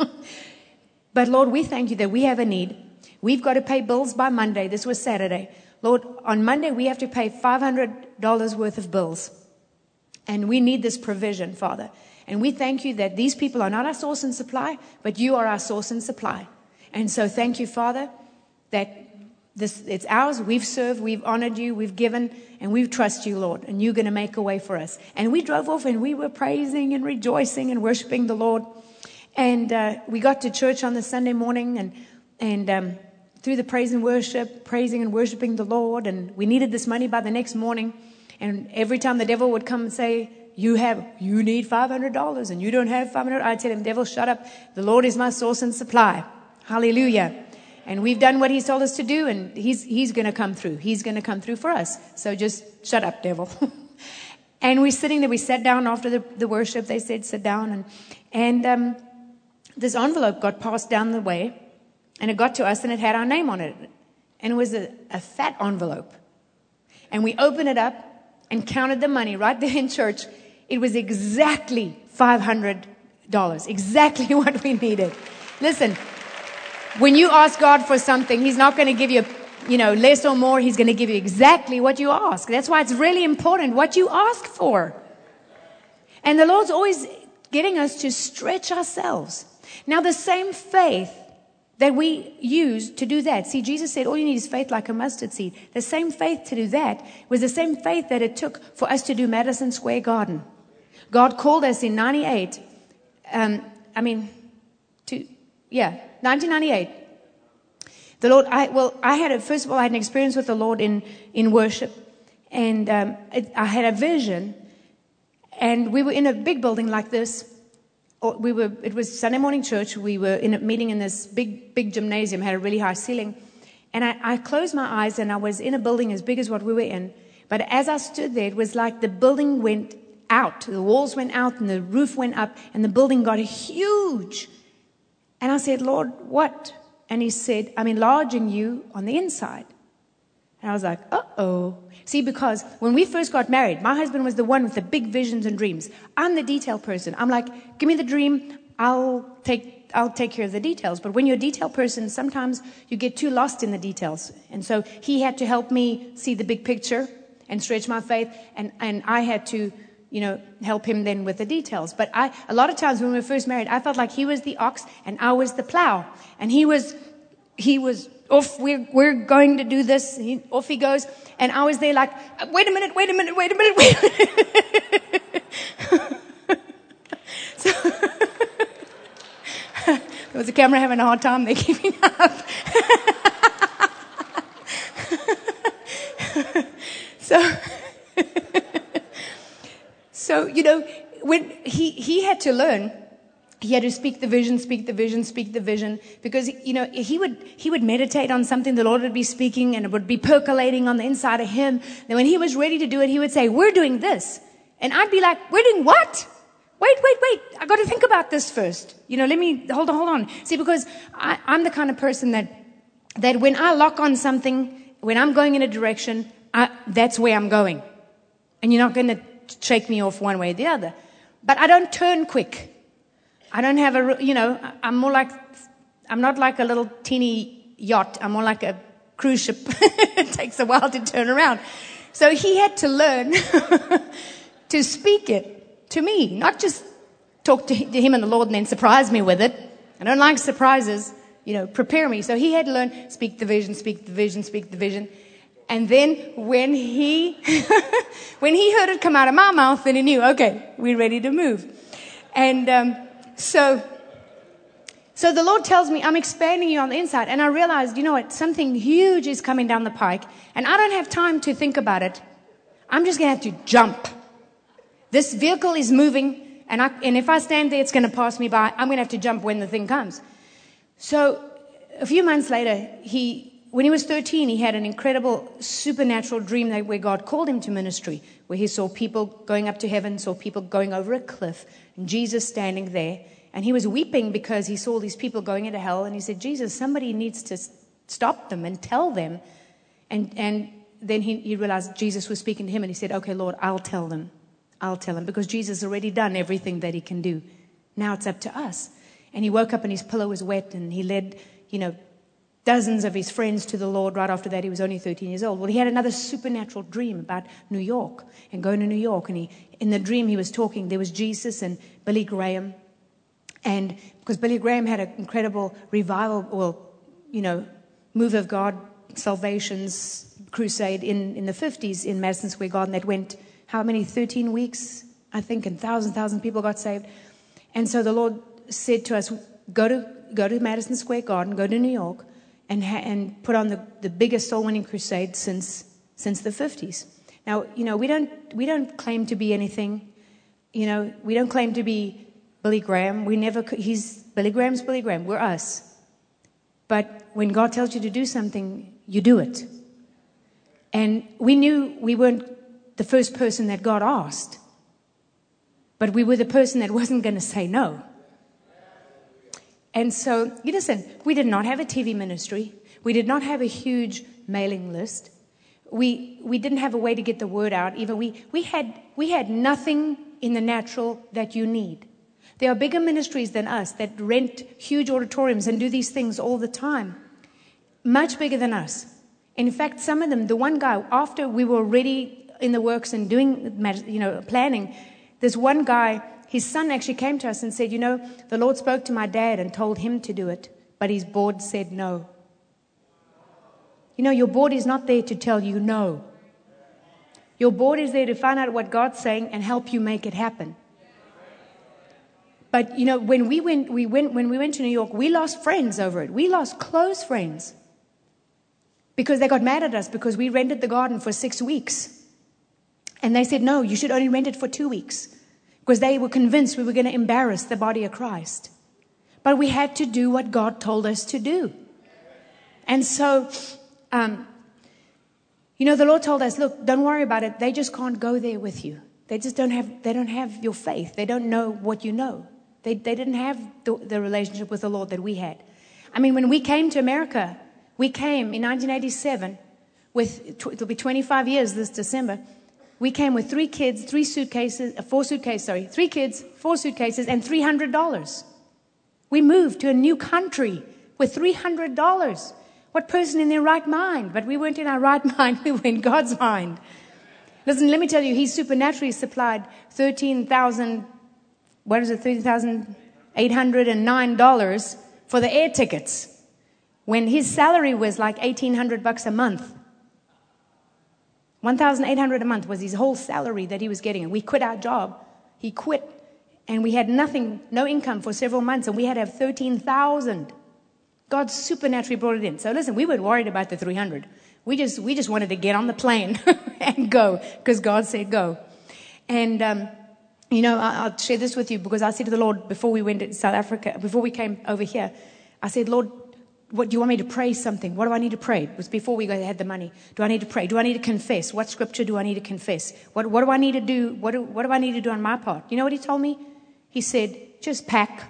But Lord, we thank you that we have a need. We've got to pay bills by Monday. This was Saturday. Lord, on Monday, we have to pay $500 worth of bills. And we need this provision, Father. And we thank you that these people are not our source and supply, but you are our source and supply. And so thank you, Father, that it's ours. We've served, we've honored you, we've given, and we trust you, Lord. And you're going to make a way for us. And we drove off and we were praising and rejoicing and worshiping the Lord. And we got to church on the Sunday morning and through the praise and worship, praising and worshiping the Lord. And we needed this money by the next morning. And every time the devil would come and say, you need $500 and you don't have $500. I'd tell him, devil, shut up. The Lord is my source and supply. Hallelujah. And we've done what he's told us to do, and he's going to come through. He's going to come through for us. So just shut up, devil. And we're sitting there. We sat down after the worship. They said, sit down. And this envelope got passed down the way, and it got to us, and it had our name on it. And it was a fat envelope. And we opened it up and counted the money right there in church. It was exactly $500. Exactly what we needed. Listen, when you ask God for something, he's not going to give you, less or more. He's going to give you exactly what you ask. That's why it's really important what you ask for. And the Lord's always getting us to stretch ourselves. Now, the same faith that we use to do that. See, Jesus said, all you need is faith like a mustard seed. The same faith to do that was the same faith that it took for us to do Madison Square Garden. God called us in 1998. The Lord, I had an experience with the Lord in worship. And I had a vision. And we were in a big building like this. It was Sunday morning church. We were in a meeting in this big gymnasium, had a really high ceiling. And I closed my eyes and I was in a building as big as what we were in. But as I stood there, it was like the building went out. The walls went out and the roof went up and the building got huge. And I said, Lord, what? And he said, I'm enlarging you on the inside. And I was like, uh-oh. See, because when we first got married, my husband was the one with the big visions and dreams. I'm the detail person. I'm like, give me the dream. I'll take care of the details. But when you're a detail person, sometimes you get too lost in the details. And so he had to help me see the big picture and stretch my faith. And I had to, help him then with the details. But a lot of times when we were first married, I felt like he was the ox and I was the plow. And he was off, we're going to do this. Off he goes. And I was there like, wait a minute. So there was a camera having a hard time. They're keeping up. So, when he had to learn, he had to speak the vision, because, he would meditate on something, the Lord would be speaking, and it would be percolating on the inside of him. Then when he was ready to do it, he would say, we're doing this. And I'd be like, we're doing what? Wait. I got to think about this first. Let me, hold on. See, because I'm the kind of person that when I lock on something, when I'm going in a direction, that's where I'm going. And you're not going to shake me off one way or the other. But I don't turn quick. I don't have I'm not like a little teeny yacht. I'm more like a cruise ship. It takes a while to turn around. So he had to learn to speak it to me, not just talk to him and the Lord and then surprise me with it. I don't like surprises, prepare me. So he had to learn, speak the vision. And then when he heard it come out of my mouth, then he knew, okay, we're ready to move. And so the Lord tells me, I'm expanding you on the inside. And I realized, something huge is coming down the pike. And I don't have time to think about it. I'm just going to have to jump. This vehicle is moving. And if I stand there, it's going to pass me by. I'm going to have to jump when the thing comes. So a few months later, when he was 13, he had an incredible supernatural dream where God called him to ministry, where he saw people going up to heaven, saw people going over a cliff, and Jesus standing there. And he was weeping because he saw these people going into hell. And he said, Jesus, somebody needs to stop them and tell them. And then he realized Jesus was speaking to him. And he said, okay, Lord, I'll tell them. I'll tell them. Because Jesus has already done everything that he can do. Now it's up to us. And he woke up and his pillow was wet. And he led, dozens of his friends to the Lord. Right after that, he was only 13 years old. Well, he had another supernatural dream about New York and going to New York. And in the dream he was talking, there was Jesus and Billy Graham. And because Billy Graham had an incredible revival, move of God, salvations crusade in the 50s in Madison Square Garden that went, 13 weeks, I think, and thousand people got saved. And so the Lord said to us, go to Madison Square Garden, go to New York, and put on the biggest soul-winning crusade since the 50s. Now, we don't claim to be anything. We don't claim to be Billy Graham. Billy Graham's Billy Graham. We're us. But when God tells you to do something, you do it. And we knew we weren't the first person that God asked, but we were the person that wasn't going to say no. And so, listen, we did not have a TV ministry. We did not have a huge mailing list. We didn't have a way to get the word out. Even we had nothing in the natural that you need. There are bigger ministries than us that rent huge auditoriums and do these things all the time. Much bigger than us. In fact, some of them, the one guy, after we were already in the works and doing, planning, this one guy, his son actually came to us and said, the Lord spoke to my dad and told him to do it, but his board said no. Your board is not there to tell you no. Your board is there to find out what God's saying and help you make it happen. But, when we went to New York, we lost friends over it. We lost close friends. Because they got mad at us because we rented the garden for 6 weeks. And they said, no, you should only rent it for 2 weeks. Because they were convinced we were going to embarrass the body of Christ. But we had to do what God told us to do. And so, the Lord told us, look, don't worry about it. They just can't go there with you. They don't have your faith. They don't know what you know. They didn't have the relationship with the Lord that we had. I mean, when we came to America, we came in 1987 it'll be 25 years this December. We came with 3 kids, 4 suitcases, and $300. We moved to a new country with $300. What person in their right mind? But we weren't in our right mind. We were in God's mind. Listen, let me tell you, He supernaturally supplied $13,809 for the air tickets when his salary was like $1,800 a month. $1,800 a month was his whole salary that he was getting. And we quit our job. He quit. And we had nothing, no income for several months. And we had to have $13,000. God supernaturally brought it in. So listen, we weren't worried about the 300. We just wanted to get on the plane and go because God said go. And, I'll share this with you because I said to the Lord before we went to South Africa, before we came over here, I said, Lord, what do you want me to pray something? What do I need to pray? It was before we had the money. Do I need to pray? Do I need to confess? What scripture do I need to confess? What do I need to do? What do I need to do on my part? You know what he told me? He said, just pack.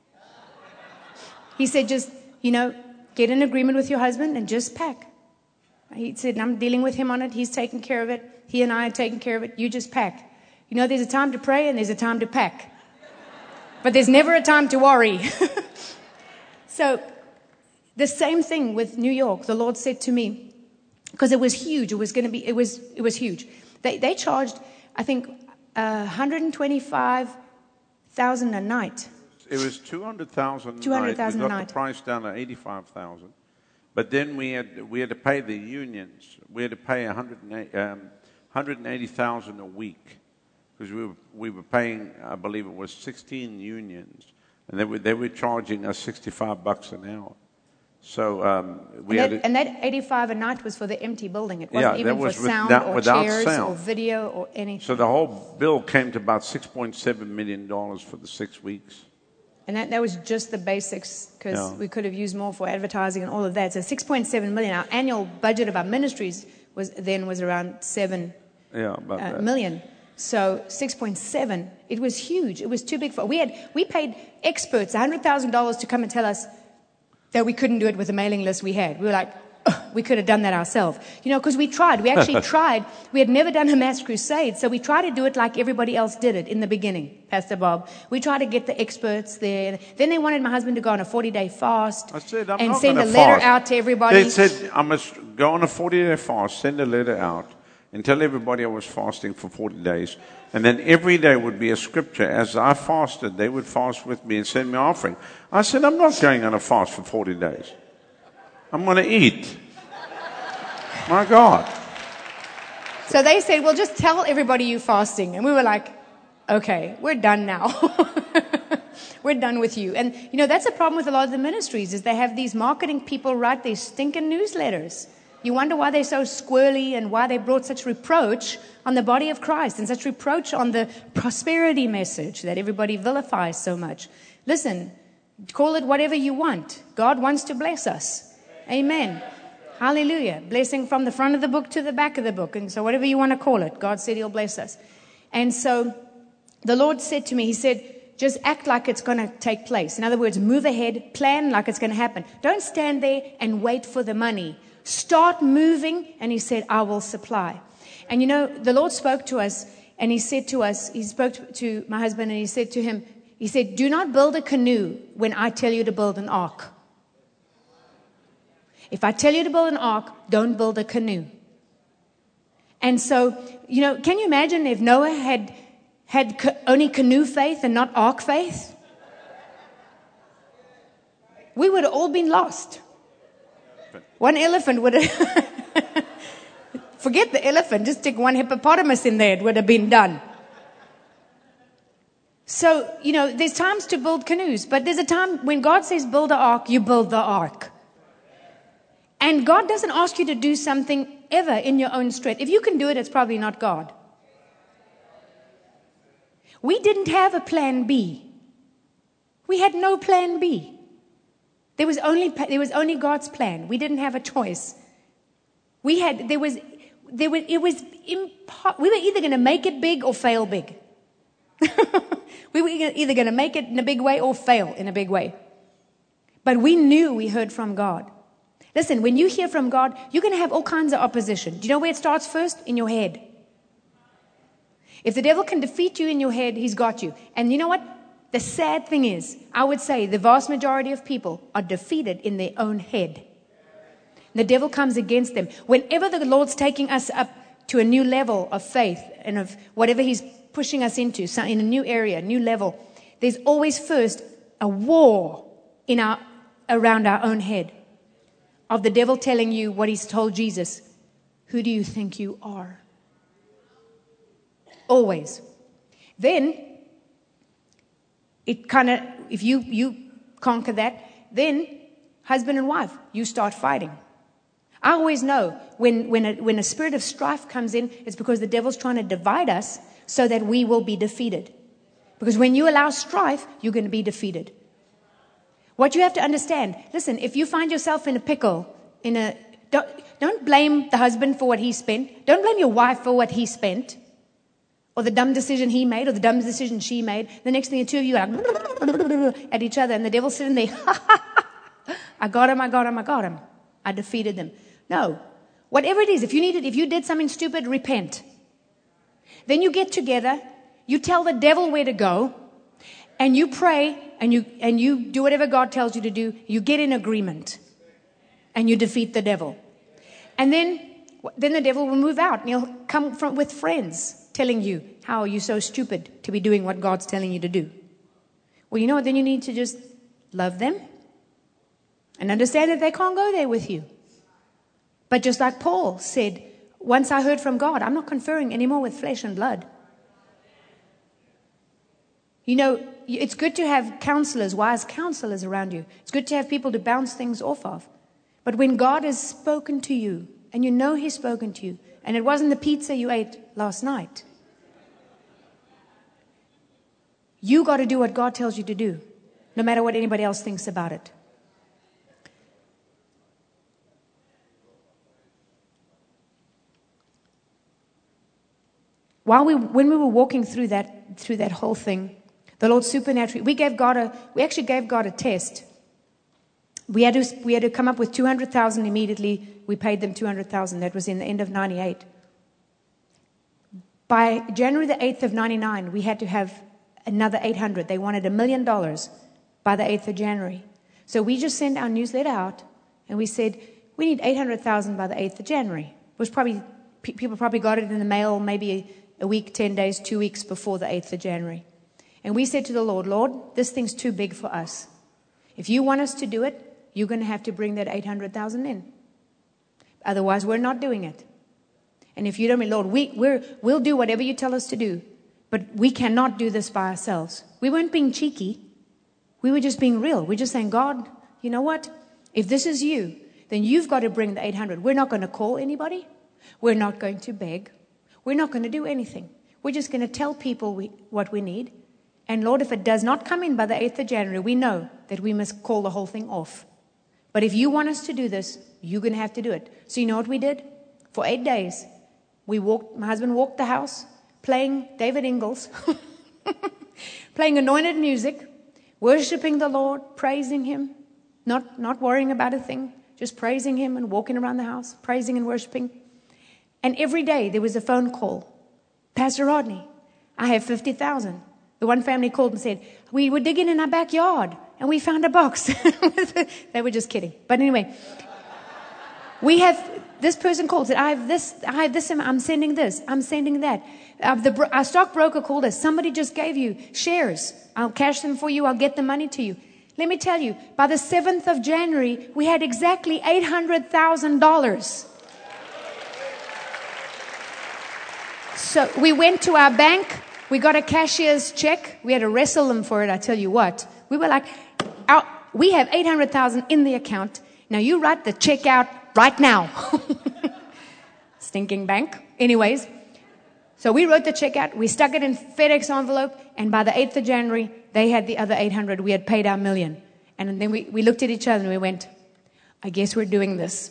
He said, just, get an agreement with your husband and just pack. He said, I'm dealing with him on it. He's taking care of it. He and I are taking care of it. You just pack. There's a time to pray and there's a time to pack. But there's never a time to worry. So the same thing with New York. The Lord said to me, because it was huge. It was huge. They charged, I think, $125,000 a night. It was $200,000 $200,000 a night. We got night. the price down to $85,000. But then we had to pay the unions. We had to pay $180,000 a week because we were paying, I believe it was 16 unions, and they were charging us $65 an hour. So and that $85 a night was for the empty building. It wasn't even for sound or chairs or video or anything. So the whole bill came to about $6.7 million for the 6 weeks. And that was just the basics, because we could have used more for advertising and all of that. So 6.7 million. Our annual budget of our ministries was around 7 million. So 6.7, it was huge. It was too big for. We paid experts $100,000 to come and tell us that we couldn't do it with the mailing list we had. We were like, we could have done that ourselves. Because we tried. We actually tried. We had never done a mass crusade, so we tried to do it like everybody else did it in the beginning, Pastor Bob. We tried to get the experts there. Then they wanted my husband to go on a 40-day fast and send a letter out to everybody. They said, I must go on a 40-day fast, send a letter out, and tell everybody I was fasting for 40 days. And then every day would be a scripture. As I fasted, they would fast with me and send me offering. I said, I'm not going on a fast for 40 days. I'm going to eat. My God. So they said, well, just tell everybody you're fasting. And we were like, okay, we're done now. We're done with you. And, that's a problem with a lot of the ministries, is they have these marketing people write these stinking newsletters. You wonder why they're so squirrely and why they brought such reproach on the body of Christ and such reproach on the prosperity message that everybody vilifies so much. Listen, call it whatever you want. God wants to bless us. Amen. Hallelujah. Blessing from the front of the book to the back of the book. And so whatever you want to call it, God said he'll bless us. And so the Lord said to me, he said, just act like it's going to take place. In other words, move ahead, plan like it's going to happen. Don't stand there and wait for the money. Start moving. And he said, I will supply. And the Lord spoke to us, and he said to us, he spoke to my husband, and he said to him, he said, do not build a canoe when I tell you to build an ark. If I tell you to build an ark, don't build a canoe. And so, can you imagine if Noah had only canoe faith and not ark faith? We would have all been lost. One elephant would have... Forget the elephant, just stick one hippopotamus in there, it would have been done. So, there's times to build canoes, but there's a time when God says build the ark, you build the ark. And God doesn't ask you to do something ever in your own strength. If you can do it, it's probably not God. We didn't have a plan B. We had no plan B. There was only God's plan. We didn't have a choice. We were either going to make it big or fail big. We were either going to make it in a big way or fail in a big way. But we knew we heard from God. Listen, when you hear from God, you're going to have all kinds of opposition. Do you know where it starts first? In your head. If the devil can defeat you in your head, he's got you. And you know what? The sad thing is, I would say the vast majority of people are defeated in their own head. The devil comes against them. Whenever the Lord's taking us up to a new level of faith and of whatever he's pushing us into, so in a new area, new level, there's always first a war around our own head. Of the devil telling you what he's told Jesus. Who do you think you are? Always. Then, if you conquer that, then husband and wife, you start fighting. I always know when a spirit of strife comes in, it's because the devil's trying to divide us so that we will be defeated. Because when you allow strife, you're going to be defeated. What you have to understand, listen, if you find yourself in a pickle, don't blame the husband for what he spent. Don't blame your wife for what he spent. Or the dumb decision he made, or the dumb decision she made. The next thing, the two of you are like at each other, and the devil's sitting there, I got him. I defeated them. No. Whatever it is, if you did something stupid, repent. Then you get together, you tell the devil where to go, and you pray, and you do whatever God tells you to do. You get in agreement, and you defeat the devil. And then the devil will move out, and he'll come with friends telling you, how are you so stupid to be doing what God's telling you to do? Well, you know what? Then you need to just love them and understand that they can't go there with you. But just like Paul said, once I heard from God, I'm not conferring anymore with flesh and blood. You know, it's good to have counselors, wise counselors around you. It's good to have people to bounce things off of. But when God has spoken to you, and you know he's spoken to you, and it wasn't the pizza you ate last night, you got to do what God tells you to do. no matter what anybody else thinks about it. When we were walking through that whole thing, the Lord supernaturally, we actually gave God a test. We had to come up with 200,000 immediately. We paid them 200,000. That was in the end of 98. By January the 8th of 99, we had to have another 800. They wanted $1 million by the 8th of January. So we just sent our newsletter out, and we said, we need 800,000 by the 8th of January. It was people probably got it in the mail maybe a week, 10 days, 2 weeks before the 8th of January. And we said to the Lord, Lord, this thing's too big for us. If you want us to do it, you're going to have to bring that 800,000 in. Otherwise, we're not doing it. And if you don't, Lord, we'll do whatever you tell us to do. But we cannot do this by ourselves. We weren't being cheeky. We were just being real. We're just saying, God, you know what? If this is you, then you've got to bring the 800. We're not going to call anybody. We're not going to beg. We're not going to do anything. We're just going to tell people what we need. And Lord, if it does not come in by the 8th of January, we know that we must call the whole thing off. But if you want us to do this, you're going to have to do it. So you know what we did? For 8 days, my husband walked the house, playing David Ingalls, playing anointed music, worshiping the Lord, praising Him, not worrying about a thing, just praising Him and walking around the house, praising and worshiping. And every day there was a phone call. Pastor Rodney, I have 50,000. The one family called and said, we were digging in our backyard and we found a box. They were just kidding. But anyway, this person called, said, I have this, I'm sending this, I'm sending that. Our stockbroker called us. Somebody just gave you shares. I'll cash them for you. I'll get the money to you. Let me tell you, by the 7th of January, we had exactly $800,000. So we went to our bank. We got a cashier's check. We had to wrestle them for it, I tell you what. We were like, we have 800,000 in the account. Now you write the check out right now. Stinking bank. Anyways, so we wrote the check out. We stuck it in FedEx envelope. And by the 8th of January, they had the other 800. We had paid our $1 million. And then we looked at each other and we went, I guess we're doing this.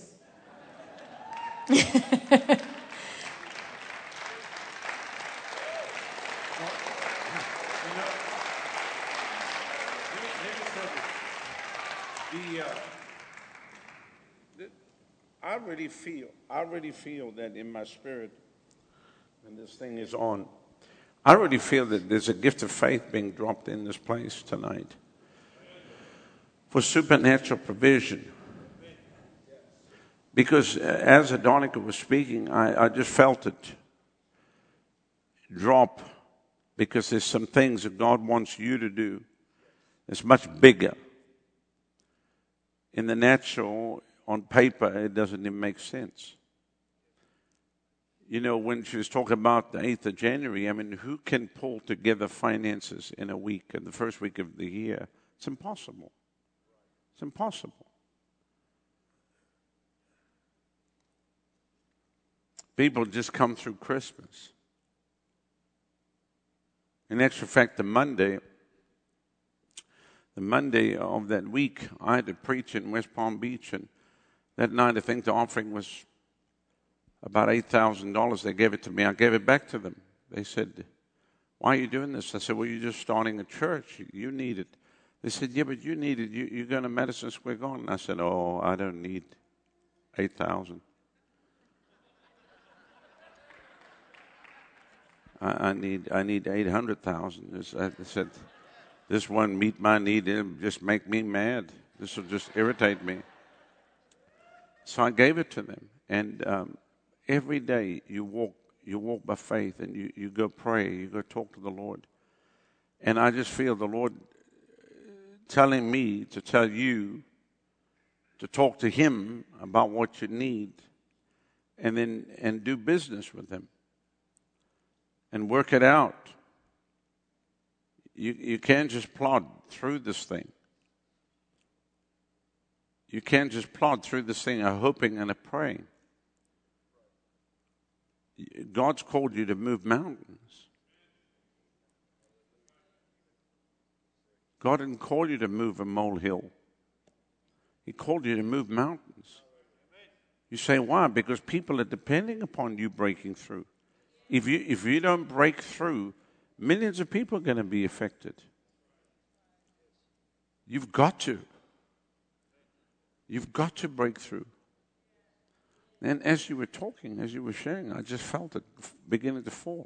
I really feel that in my spirit, and this thing is on, I really feel that there's a gift of faith being dropped in this place tonight for supernatural provision. Because as Adonica was speaking, I just felt it drop, because there's some things that God wants you to do that's much bigger. In the natural, on paper, it doesn't even make sense. You know, when she was talking about the 8th of January, I mean, who can pull together finances in a week, in the first week of the year? It's impossible. It's impossible. People just come through Christmas. In actual fact, the Monday of that week, I had to preach in West Palm Beach, and that night I think the offering was about $8,000. They gave it to me. I gave it back to them. They said, why are you doing this? I said, well, you're just starting a church. You need it. They said, yeah, but you need it. You're going to Madison Square Garden. I said, oh, I don't need 8,000. I need 800,000. I said, this won't meet my need. It'll just make me mad. This will just irritate me. So I gave it to them. And every day you walk by faith, and you go pray, you go talk to the Lord. And I just feel the Lord telling me to tell you to talk to Him about what you need, and do business with Him and work it out. You can't just plod through this thing. You can't just plod through this thing hoping and praying. God's called you to move mountains. God didn't call you to move a molehill. He called you to move mountains. You say, why? Because people are depending upon you breaking through. If you don't break through, millions of people are going to be affected. You've got to. You've got to break through. And as you were talking, as you were sharing, I just felt it beginning to fall.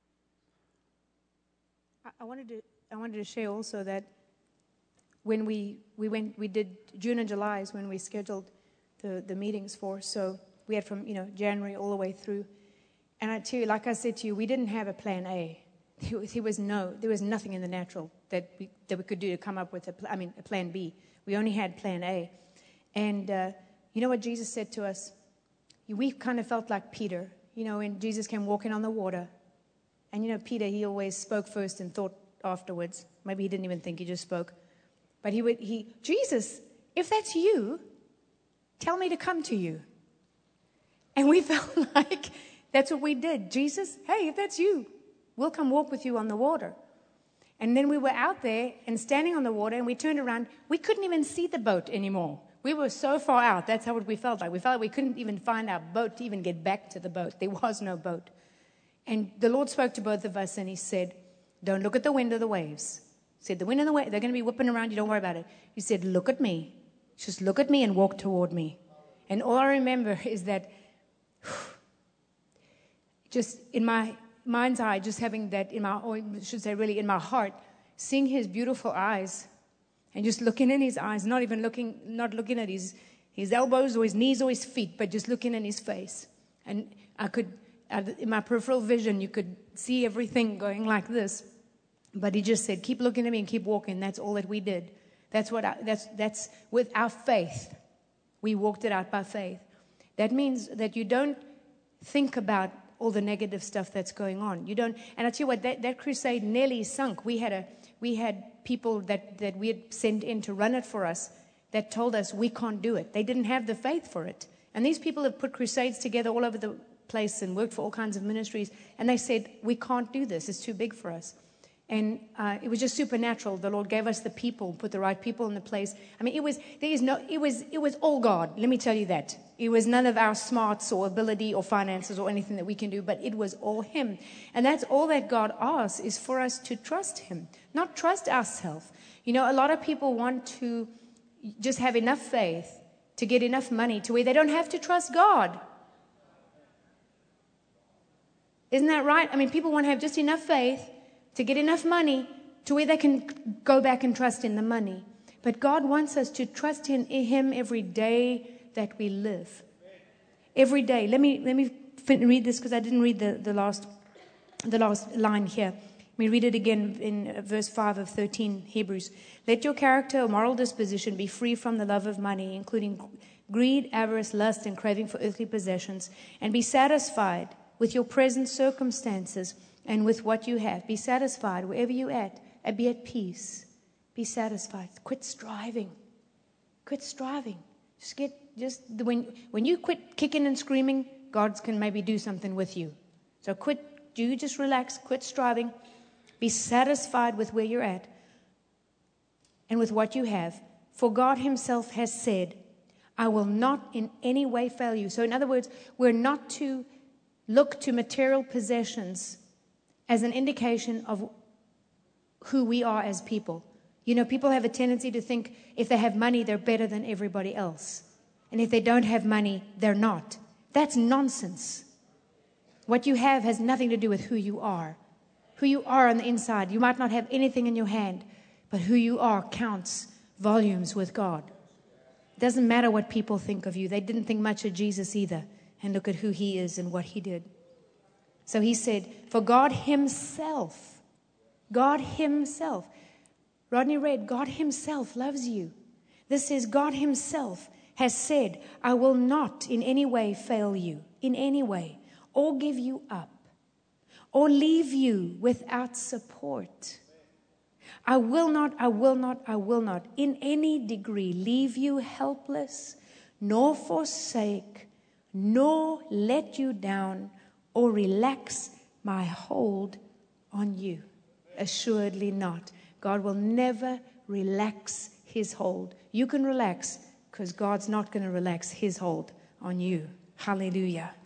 I wanted to share also that when we did June and July is when we scheduled the meetings for. So we had from January all the way through. And I tell you, like I said to you, we didn't have a plan A. There was nothing in the natural that we could do to come up with a plan B. We only had plan A. And you know what Jesus said to us? We kind of felt like Peter, when Jesus came walking on the water. And Peter, he always spoke first and thought afterwards. Maybe he didn't even think, he just spoke. But Jesus, if that's you, tell me to come to you. And we felt like that's what we did. Jesus, hey, if that's you, we'll come walk with you on the water. And then we were out there and standing on the water, and we turned around. We couldn't even see the boat anymore. We were so far out. That's how we felt like. We felt like we couldn't even find our boat to even get back to the boat. There was no boat. And the Lord spoke to both of us, and he said, don't look at the wind or the waves. He said, the wind and the waves, they're going to be whipping around you. Don't worry about it. He said, look at me. Just look at me and walk toward me. And all I remember is that just in my mind's eye, just having that in my heart, seeing his beautiful eyes and just looking in his eyes, not looking at his elbows or his knees or his feet, but just looking in his face. And I could, in my peripheral vision, you could see everything going like this. But he just said, keep looking at me and keep walking. That's all that we did. That's with our faith. We walked it out by faith. That means that you don't think about all the negative stuff that's going on. You don't. And I tell you what, that crusade nearly sunk. We had people that we had sent in to run it for us that told us we can't do it. They didn't have the faith for it. And these people have put crusades together all over the place and worked for all kinds of ministries. And they said, we can't do this. It's too big for us. And it was just supernatural. The Lord gave us the people, put the right people in the place. I mean, it was all God. Let me tell you that. It was none of our smarts or ability or finances or anything that we can do, but it was all Him. And that's all that God asks, is for us to trust Him, not trust ourselves. A lot of people want to just have enough faith to get enough money to where they don't have to trust God. Isn't that right? I mean, people want to have just enough faith to get enough money to where they can go back and trust in the money. But God wants us to trust in Him every day that we live. Every day. Let me read this, because I didn't read the last line here. Let me read it again in verse 5 of 13, Hebrews. Let your character or moral disposition be free from the love of money, including greed, avarice, lust, and craving for earthly possessions, and be satisfied with your present circumstances and with what you have. Be satisfied wherever you're at, and be at peace. Be satisfied. Quit striving. Quit striving. When you quit kicking and screaming, God can maybe do something with you. So you just relax, quit striving. Be satisfied with where you're at and with what you have. For God Himself has said, I will not in any way fail you. So in other words, we're not to look to material possessions as an indication of who we are as people. People have a tendency to think if they have money, they're better than everybody else. And if they don't have money, they're not. That's nonsense. What you have has nothing to do with who you are. Who you are on the inside. You might not have anything in your hand, but who you are counts volumes with God. It doesn't matter what people think of you. They didn't think much of Jesus either. And look at who He is and what He did. So He said, for God Himself, Rodney read, God Himself loves you. This is God Himself has said, I will not in any way fail you, in any way, or give you up, or leave you without support. I will not in any degree leave you helpless, nor forsake, nor let you down, or relax my hold on you. Assuredly not. God will never relax his hold. You can relax because God's not going to relax his hold on you. Hallelujah.